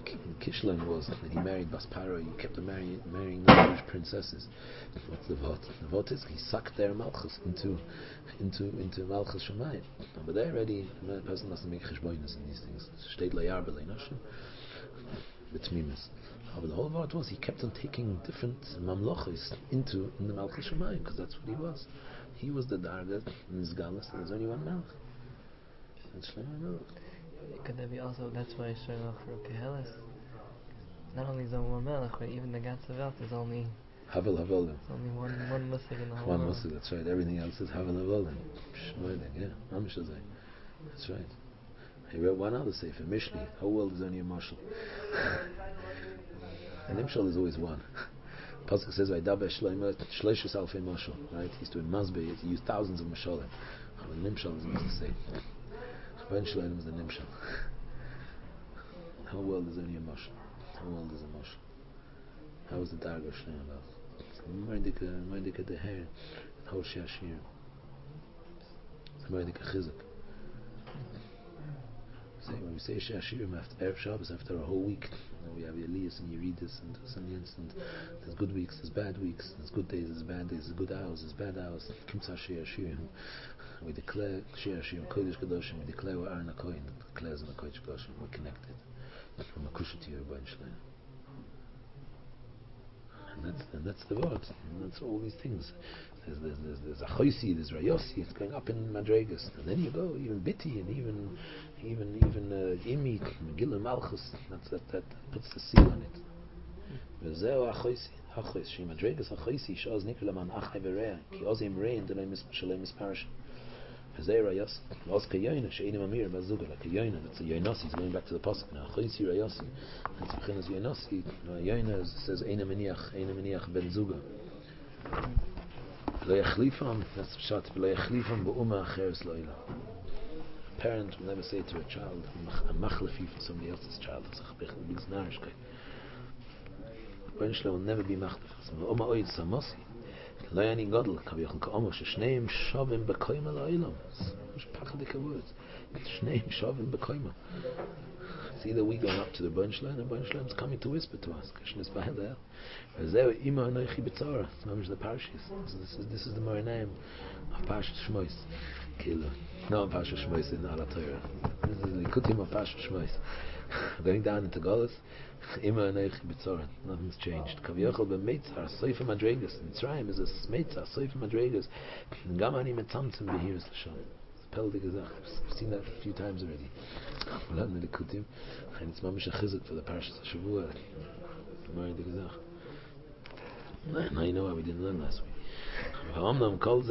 Kishlon was that he married Baspara. He kept marrying non-Jewish princesses. What's the vot? The vot is he sucked their malchus into malchus Shemayim. But they already, a person doesn't make cheshbonos in these things. Steht layar b'lei nashim. B'tmimis. But the whole vot was he kept on taking different mamlochis in the malchus Shemayim, because that's what he was. He was the darga in his galus, and there's only one melech. That's Shlomo Melech. Could that be also, that's why Shlomo for Kehelis, not only is there one Melech, but even the Gatz of there's only Havel Havolim. There's only one Musig in the whole One world. Musig, that's right. Everything else is Havel Havolim. Yeah, Mamish Azay. That's right. He wrote one other sefer, Mishli. The whole world is only a mashal. And Imshal is always one. Pasuk says, "Vaydaber Shlomo Shloshis Alfei Mashal." Right? He's doing Masbeh. He used thousands of mashalim. But Nimshal is the same. Chavain Shlomo is the Nimshal. The whole world is only a mashal. The whole world is a mashal. How was the Darga Shlomo Melech? Mordecai the hair, the whole Shashir. It's Mordecai Chizuk. When we say Shashirim after Erev Shabbos, after a whole week, we have Elias and Yeridus and Tusanians, and there's good weeks, there's bad weeks, there's good days, there's bad days, there's good hours, there's bad hours. Kimsa Shashirim. We declare Shashirim Kodesh Kadoshim, we declare we're Arna Kohen, declares in the Kodesh Kadoshim, we're connected. From Akusha to Yerba Shleim. And that's the word, and that's all these things. There's a choisi, there's rayosi, it's going up in madregas, and then you go even biti, and even imi, Megillah Malchus. That puts the seal on it. V'zeu achoisi, achois she madregas achoisi shoz nikla man achai v'reya ki ozim rein delay misparish. V'zeu rayos los kayoina she'inim amir bazuga like kayoina. That's a yonosi. It's going back to the pasuk now. Achoisi rayosi. That's b'chinas yonosi. Yoina says eina meniach ben zuga. Lo yachlifam, that's pshat. Lo yachlifam b'uma acheres lo'ila. A parent will never say to a child, I'm machlefi for somebody else's child. It's a big znarishkeit. B'nishla will never be machlef. V'oma oid samosi. Lo yani godel, kavyochel ka'omo, sheshneim shavim b'koima lo'ilam. It's pachadik words. Shneim shavim b'koima. It's either we going up to the B'nishla, and the B'nishla is coming to whisper to us. Kashnis b'hadel. V'zeu ima anoichi b'tzara. It's mamish the parashis. This is the Maranayim of Parashas Shmois. Kilo. No, Parashas Shmois is not a Torah. This is the Likutim of Parashas Shmois. Going down into Golas, ima anoichi b'tzara. Nothing's changed. Kavyochel b'meitzar, soifa madregas. Mitzrayim is a smeitzar, soifa madregas. Gam ani metzamtzim b'hiris l'shon. Peldik Gezach. We've seen that a few times already. We'll have the Likutim. And it's mamish a chizuk for the Parashas Shavua. Peldik Gezach. Now you know why we didn't learn last week. Oh, now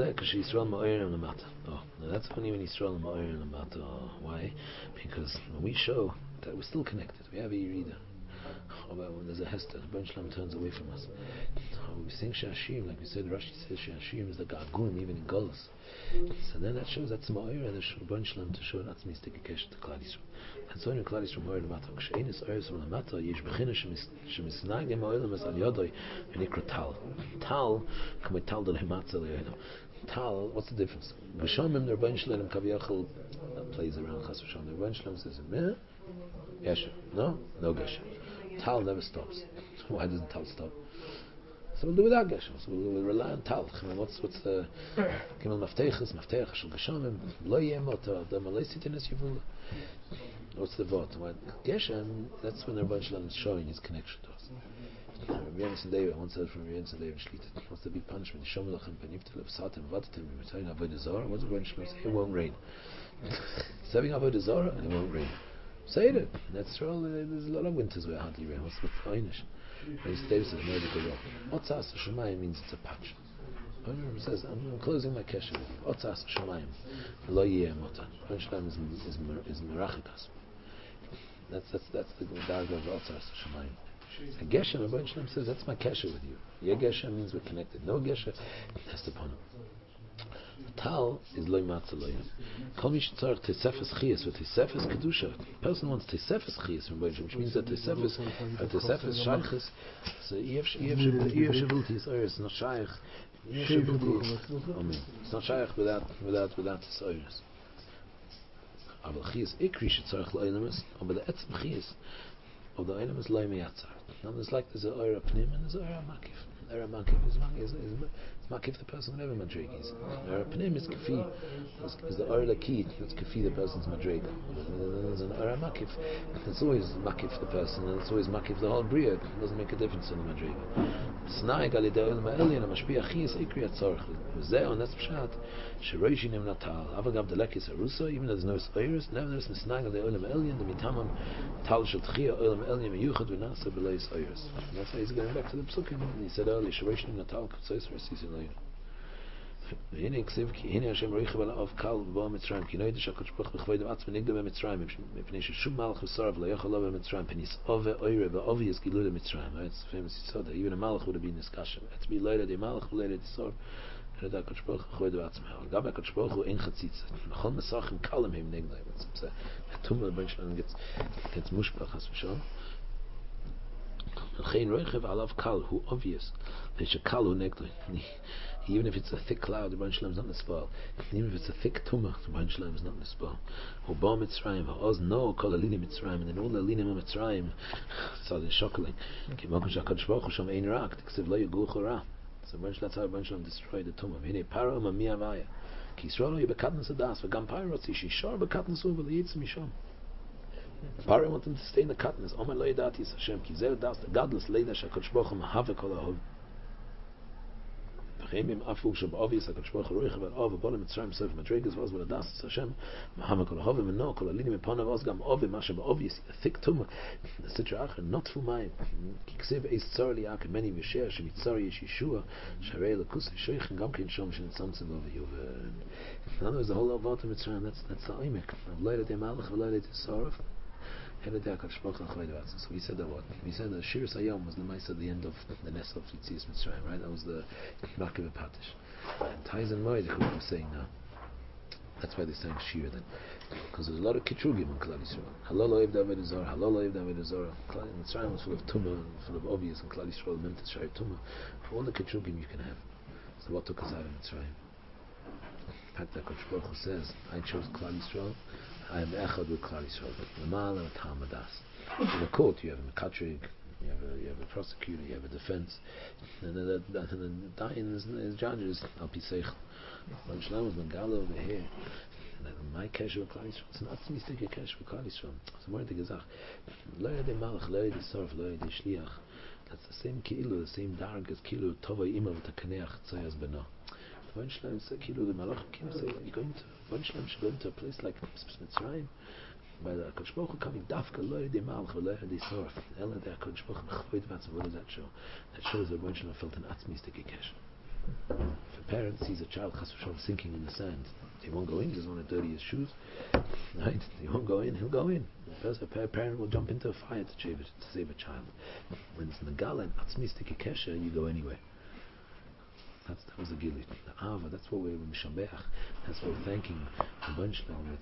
that's funny when Yisrael ma'orim lamata. Why? Because when we show that we're still connected, we have a Yerida. When there's a Hester, the B'nai Shalom turns away from us. We sing Shashim, like we said, Rashi says Shashim is the Gagun, even in Golos. So then that shows that's ma'orim, and the B'nai Shalom to show that's me stick a kesh to Klal Yisrael. And so in Klal Yisrael ma'orim lamata, Kshein is oiris from lamata, yesh b'china shemisnagim ma'orim as al yodoi, v'nikra tal. Tal, come tal del himatza le'oino. Tal, what's the difference? V'shomim, the B'nai Shalom kaviyachal plays around chas v'shom. The B'nai Shalom says, Geshem. No Geshem. Tal never stops. Why doesn't Tal stop? So we'll do without Geshem. So we'll rely on Tal. What's the Gimel Mafteichas, Mafteichas Shel Geshamim, Lo Yeh Motor, Adam Lo Yisitin Es Yivula. What's the Vot? Geshem, that's when the Rebbe Shalom is showing his connection to us. Rabbi Yonasan David, once said from Rabbi Yonasan David Shlita, what's the big punishment? Yishom Lachem Penivtel of Satem Vatetem B'Mitzayin Avodah Zarah. What's the Rebbe Shalom say? It won't rain. Serving Avodah Zarah and it won't rain. Say it. That's true. There's a lot of winters where it hardly rains. What's the Einish? Rabbi David says, What's Asa Shemayim means it's a patch. Rabbi says, I'm closing my kesher with you. What's Asa Shemayim? Lo Yeh Motan. Rabbi Shalom is Merachikas. That's the darga of Asa Shemayim. And Geshem, Rabbi Shalom says, that's my kesher with you. Your Geshem means we're connected. No Geshem, that's upon him. Tal is loy matzah loyim. Kol mi shetzarech tesefes chiyas with tesefes kedusha. Person wants tesefes chiyas from Boyim, which means that tesefes shaychus. So yev shavulti is oiris, not shayich. It's not shayich without his oiris. Aber chiyas ikri shetzarech loyimus. Aber the etzem chiyas, of the Olam is loy miyatzar. Now there's like there's a Oira Pnim and there's a Oira Makif. Oira Makif is Makif the person whatever Madrig is. Oira Pnim is Kafi, is the Oira Lakid, that's Kafi the person's Madrig. There's an Oira Makif, it's always Makif the person, and it's always Makif the whole Bria. It doesn't make a difference in the Madrig. Snaig al Yidei Olam Ha'elyon HaMashpi Achiyas Ikri HaTzorach. V'zeh on that's Pshat, Sheroishi Nim Natal, Avagav Delekis Arusa, even though there's no Oiris, nevertheless Snaig al Yidei Olam Ha'elyon, the Mitamam Tal Shel Tchiyah Olam Ha'elyon Meyuchad V'nasa B'leis Oiris. That's why he's going back to the Psukim. He said earlier, Sheroishi Nim Natal K'tzos R'sis Eloyin. והנה כסיב כי הנה השם רויך בלעב קל ובא מצרים כי נוידע שהקדוש ברוך הוא בכבוד עצמו נגדו במצרים מפני ששום מלך וסרב לא יכול לבוא במצרים פניס אובה אוירה באובי is גילוי למצרים. It's famous Yisoda. Even a malach would have been discussion. It had to be later the malach later the sor. ידע הקדוש ברוך הוא בכבוד עצמו. אבל גם הקדוש ברוך הוא אין חציצה. בכל מסכים קלם הם נגדו. התום לבן שלנו gets מושפע חס ושלום. לכן רויך עליו קל הוא obvious. ושקל הוא נגדו. Even if it's a thick cloud, the Rebbeinu Shalom is not Nispal. Even if it's a thick tumah, the Rebbeinu Shalom is not Nispal. Who ba Mitzrayim, ha'oz no kol alini Mitzrayim, and then all the alinim of Mitzrayim, so they're shockling. Ki mokum shakadosh baruch hu shom ein rak, t'ksiv lo yiguchu ra. So that's how the Rebbeinu Shalom destroyed the tumah. V'hinei paro mami avaya. Ki Yisrael lo yibekatnas adas, v'gam paro rotzi shishar bekatnas u v'liyitz misham. Paro want them to stay in the katnas. Omer lo yidati is Hashem, ki zeh das the godless leida shakadosh baruch hu mahave kol ahov. Chemim afu shab obvious HaKadosh Baruch Hu roich about ov b'olam Mitzrayim Sefer Madrigas was with adas Hashem Muhammad kol hovim and no kol alinim upon was gam ov mashab obvious a thick tumah the sitra acher not for my kiksiv is tzar liak many v'sher shemitzar yesh Yeshua sharei lekus v'shoich and gam kin shom shen tzamtzim over yuven. In other words, the whole of Mitzrayim that's the oimek of loyla de malach v'loyla de sorov. So we said that what? We said that Shir Sayom was the mice at the end of the Nest of Yitzias Mitzrayim, right? That was the Makiv Patish. And Taiz and Moed, who I'm saying now. That's why they're saying Shir then. Because there's a lot of Kitrugim in Klal Yisrael. Halal Oiv David Azor, Halal Oiv David Azor. Mitzrayim was full of Tumah and full of obvious, and Klal Yisrael meant to share Tumah. All the Kitrugim you can have. So what took us out of Mitzrayim? In fact, that Kodesh Baruch Hu says, I chose Klal Yisrael. I am echad with Klal Yisrael. Lamal and Talmudas. In the court, you have a Mekatrig, you have a prosecutor, you have a defense, and then the dying is judges. Al pi seichel. Rebbeinu Shalom was Mangala over here. My kesher with Klal Yisrael. It's an atzmistik kesher with Klal Yisrael. So more the gezach. Lo yedei malach, lo yedei sorf, lo yedei shliach. That's the same kilu, the same darg as kilu tova ima v'takeneach tzayas beno. Rebbeinu Shalom said kilu the malach kim say you're going to. Rebbeinu Shalom should go into a place like Mitzrayim, by the HaKadosh Baruch Hu coming dafka lo yedei malach lo yedei sorf. Ela the HaKadosh Baruch Hu mechvoid v'atzim. What does that show? That shows that Rebbeinu Shalom felt an atzmistik kesher. If a parent sees a child chas v'shalom sinking in the sand, he won't go in. He doesn't want to dirty his shoes, right? He won't go in. He'll go in. A parent will jump into a fire to save a child. When it's Nagala and Atzmistik Kesher, you go anyway. That was the Gilit. The Ava, that's what we're Mishabeach. That's what we're thanking the bunch with.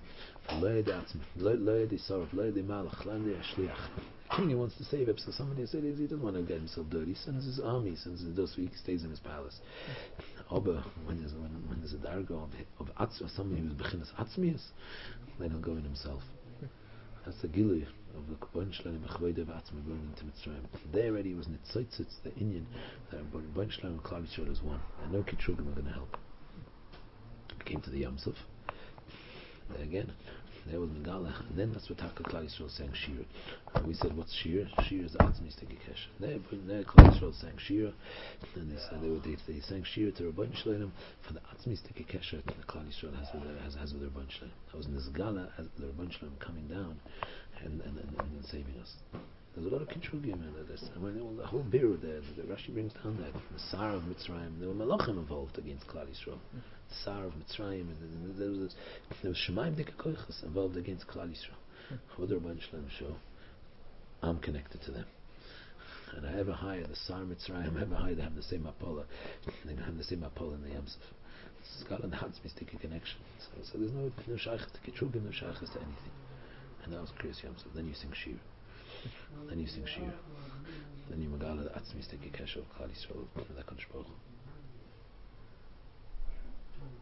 The king, he wants to save him, so somebody said he doesn't want to get himself dirty. He sends his army, he sends his dust, so he stays in his palace. Oba, when there's a dargo of Atzma, somebody who's Bechinas Atzmias, then he'll go in himself. That's the Gilit of the Bunch Shalom Bechvoidev Atzma going into Mitzrayim. There already was Nitzoitzitz, the Indian, that Bunch Shalom and Klal Yisrael is one. And no Kitrugim are going to help. It came to the Yam Suf. There again, there was Megala, and then that's what Taka Klal Yisrael sang Shira. And we said, what's Shira? Shira is the Atzmistik Kesher. There Klal Yisrael sang Shira, and they said they sang Shira to Rebbeinu Shalom for the Atzmistik Kesher that the Klal Yisrael has with Rebbeinu Shalom. That was Nizgala as the Rebbeinu Shalom coming down and saving us. There's a lot of Kitrugim in this. I mean, the whole bureau there, the Rashi brings down that the Sar of Mitzrayim, there were Malachim involved against Klal Yisrael. The Sar of Mitzrayim, there was Shemaim Dikakoichas involved against Klal Yisrael. What the Rebbeinu Shalom show? I'm connected to them. And I ever hire the Sar Mitzrayim, ever hire they have the same Apolla. They have the same Apolla in the Yam Suf. It's got an Hatzmistik connection. So there's no Shaykh to Kitrugim, no Shaykh to anything. And that was Kriyas Yam Suf. Then you sing Shir. Then you sing Shir. Then you Megala the Atzmistik Kesher of Klal Yisrael with the HaKadosh Baruch Hu.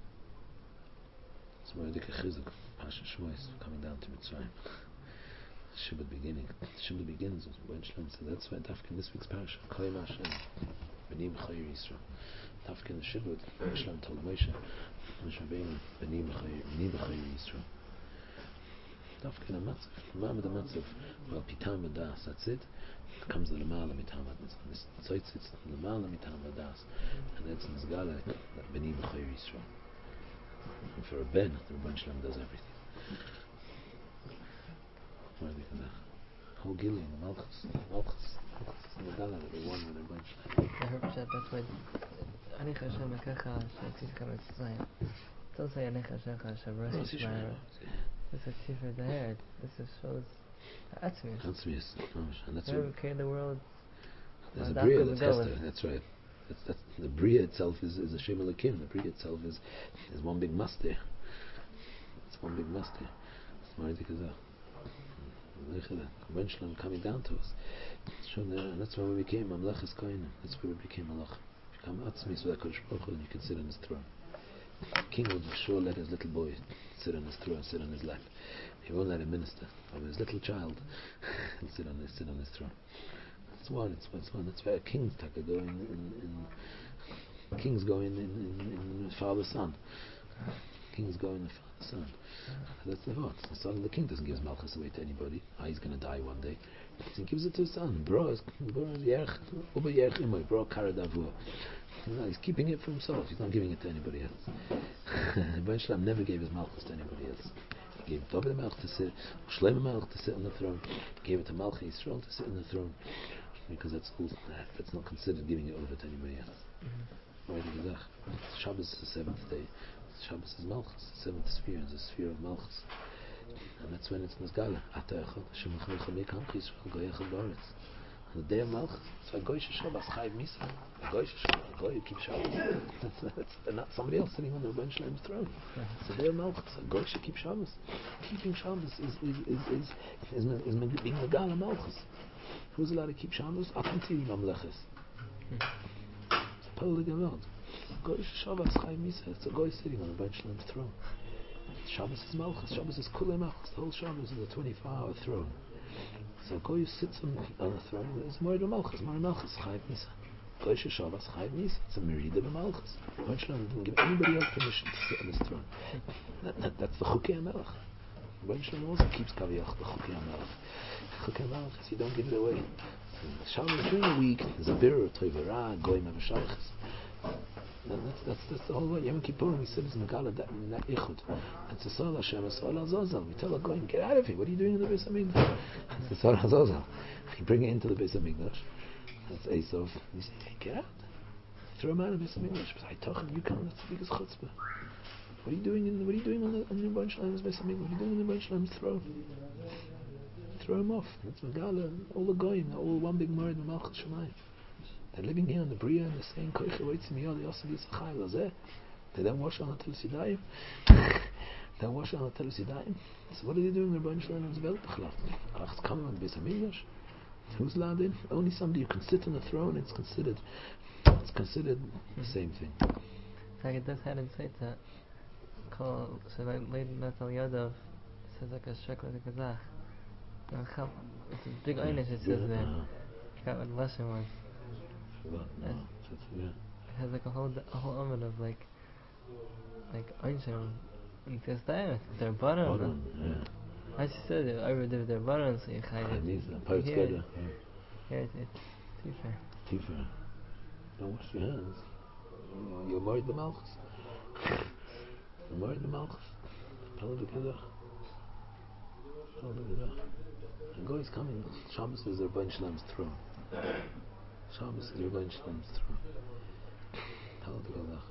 So we're Dika Chizuk, Pasha Shmois, coming down to Mitzrayim. Shibud beginning. Shibud begins with Rebbeinu Shalom. So that's why Dafkin this week's parasha. Koyim Hashem. Benim Chayir Yisrael. Dafkin the Shibud. Rebbeinu Shalom told Moshe. Moshe Rabbeinu. Benim Chayir Yisrael. Dafkin a matzav. Ma'amad a matzav. Well, Pitam Adas. That's it. Comes the Lamala Mitam Adas. This tzoytz it's Lamala Mitam Adas. And that's in Zgala. Benim Chayir Yisrael. And for a Ben, the Rebbeinu Shalom does everything. Whole Gili, Malchus, and the Gala that they won with their bunch. I heard that that's why Anich Hashem Ekecha Shetzidka Mitzrayim. It doesn't say Anich Hashem Shavros Yishmael. This is Tiferet Daher. This just shows Atzmius. Atzmius. And that's where we create the world. There's a Bria that's Hester. That's right. That's the Bria itself is a Shem Elokim. The Bria itself is one big master. It's one big master. It's Mardi Kazah. Conventional coming down to us. And that's why we became Mamlechus Kohanim. That's where we became Malach. Become Atzmis with HaKadosh Baruch Hu, and you can sit on his throne. The king would sure let his little boy sit on his throne, sit on his lap. He won't let him minister. But his little child and sit on his throne. That's one. That's where kings go in father son. Kings go in the father son. That's the thought. The son of the king doesn't give his malchus away to anybody. He's going to die one day. He gives it to his son. He's keeping it for himself. He's not giving it to anybody else. Rebbeinu Shalom never gave his malchus to anybody else. He gave David Melch to sit, Shlomo Melch to sit on the throne. He gave it to Malchi Yisrael to sit on the throne, because that's not considered giving it over to anybody else. Shabbos is the seventh day. Shabbos is Malchus, the seventh sphere, is the sphere of Malchus. And that's when it's Nazgala. Ata Echad, Hashem Echad Mekam Yisrael, Goy Echad Ba'aretz. On the day of Malchus, it's like Goy Shabbos, Chayiv Misa. Goy Shabbos, Goy, you keep Shabbos. That's not somebody else sitting on the Rebbeinu Shalom's throne. It's the day of Malchus, Goy should keep Shabbos. Keeping Shabbos is being Nazgala Malchus. Who's allowed to keep Shabbos? Akamtiri Mamleches. It's a Polish world. Goy Shabbos, Chayiv Misa. It's a Goy sitting on the Rebbeinu Shalom's throne. Shabbos is Malchus. Shabbos is Kulei Malchus. The whole Shabbos is a 24-hour throne. So Goy sits on the throne. It's Moed Malchus. Moed Malchus, Chayiv Misa. Goy Shabbos, Chayiv Misa. It's a Merida Malchus. Rebbeinu Shalom didn't give anybody else permission to sit on this throne. That's the Chukei HaMelech. Rebbeinu Shalom also keeps Kaviyach the Chukei HaMelech. Chukei HaMelech is you don't give it away. So Shabbos during the week there's a birur, Toivara, Goy Mavashalchas. That's the whole way. Yom Kippur, we said it's Megala that Ichud. It's the Sol Hashem, it's Sol Azazel. We tell her, go and get out of here. What are you doing in the Beis Hamikdash? It's the Sol Azazel. You bring it into the Beis Hamikdash. That's Esav. You say, hey, get out. Throw him out of the Beis Hamikdash. But I talk him, you can't. That's the biggest chutzpah. What are you doing on the Rebbeinu Shalom's Beis Hamikdash? What are you doing on the Rebbeinu Shalom's throne? Throw him off. That's Megala. All the goyim, they're all one big Moed Malchus Shemayim. They're living here in the Bria and they're saying Koiche Weitzim Yod Yosef Yisachai Lazeh. They don't wash on the Teles Yadayim. They don't wash on the Teles Yadayim. So what are they doing in the Rebbeinu Shalom's Welt Bechlaf? It's coming on the Beis Hamikdash. Who's allowed in? Only somebody who can sit on the throne. It's considered the same thing. I get this head and say that call so like Lady Metal Yodov says like a shek like a kazach. It's a big einish it says there. I forgot what the lesson was. It has like a whole element of like Einstein and their bottom. As you said, over their bottom, so you kind of here it's Tifer. Tifer. Don't wash your hands. You're married the Malchus. You're married the Malchus. Pella B'Kedach. And Goy is coming. Shabbos is the Rebbeinu Shalom's throne. Shabbos is the Rebbeinu Shalom's throne. Pella B'Kedach.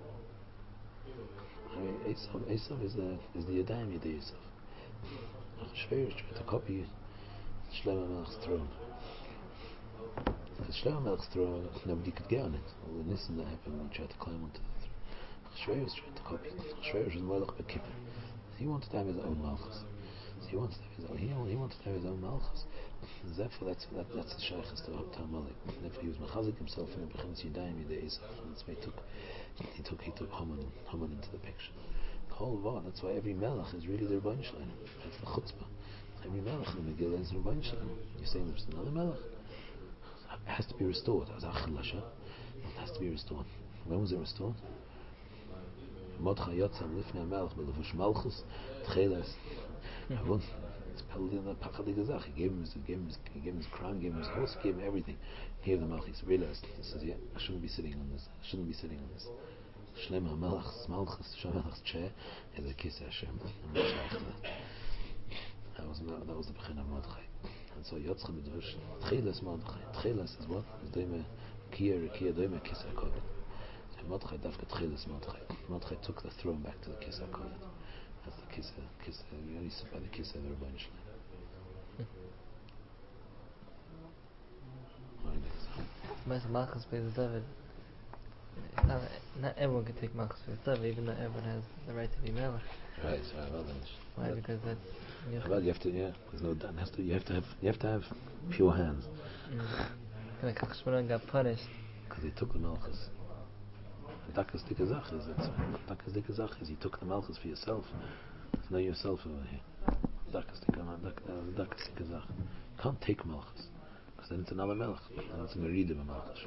Esav is the Yadayim Yadei Esav. Shveir is trying to copy Shlomo Melech's throne. Because Shlomo Melech's throne, nobody could get on it. All the nisim that happened when he tried to climb onto the throne. Shveir was trying to copy it. Shveir was Melech B'Kippur. He wanted to have his own Malchus. So he wanted to have his own. He wanted to have his own Malchus. Therefore, that's the shaykhs to Tam Malik. Therefore, he was mechazik himself in the Bechinas Yadayim Yadei Esav. That's why he took Haman into the picture. The whole war. That's why every Melech is really the Rebbeinu Shalom. That's the chutzpah. Every Melech in the Megillah is Rabbeinu Shalom. You're saying there's another Melech. It has to be restored. It has to be restored. When was it restored? Mordechai Yotzam Lifnei HaMelech Belevush Malchus Tcheles. It's probably in the Pachadig Azach. He gave him his crown, gave him his horse, gave him everything. He gave the Malchus. He realized, he says, yeah, I shouldn't be sitting on this. Shlem HaMelech's Malchus, Shem HaMelech's chair is a kiss Hashem. That was the Bechin of Mordechai. And so Yotzcha B'Dvush Tcheles Mordechai. Tcheles is what? Is Doime Kia Doime Kiss HaKoved. Mordechai Dafka Tcheles Mordechai. Mordechai took the throne back to the Kiss HaKoved. That's the Kiss. You only sit by the Kiss of the Rebbeinu Shalom. Malchus plays David. Not everyone can take Malchus for David, even though everyone has the right to be Melech. Right. Well, why? Because that's. Well, you have to. Yeah. There's no. You have to have pure hands. Like Chashmonan got punished because he took the Malchus. Dakas Dikazach is he took the Malchus for yourself. It's not yourself over here. Dakas Dikazach. You can't take Malchus because then it's another Melech. Then it's a Meridim Malchus.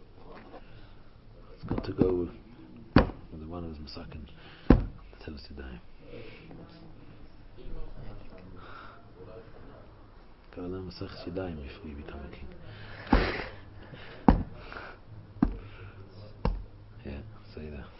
It's got to go with the one who's Masakin to tell us to die. Got to learn Masach Yadayim before you become a king. Yeah, say that.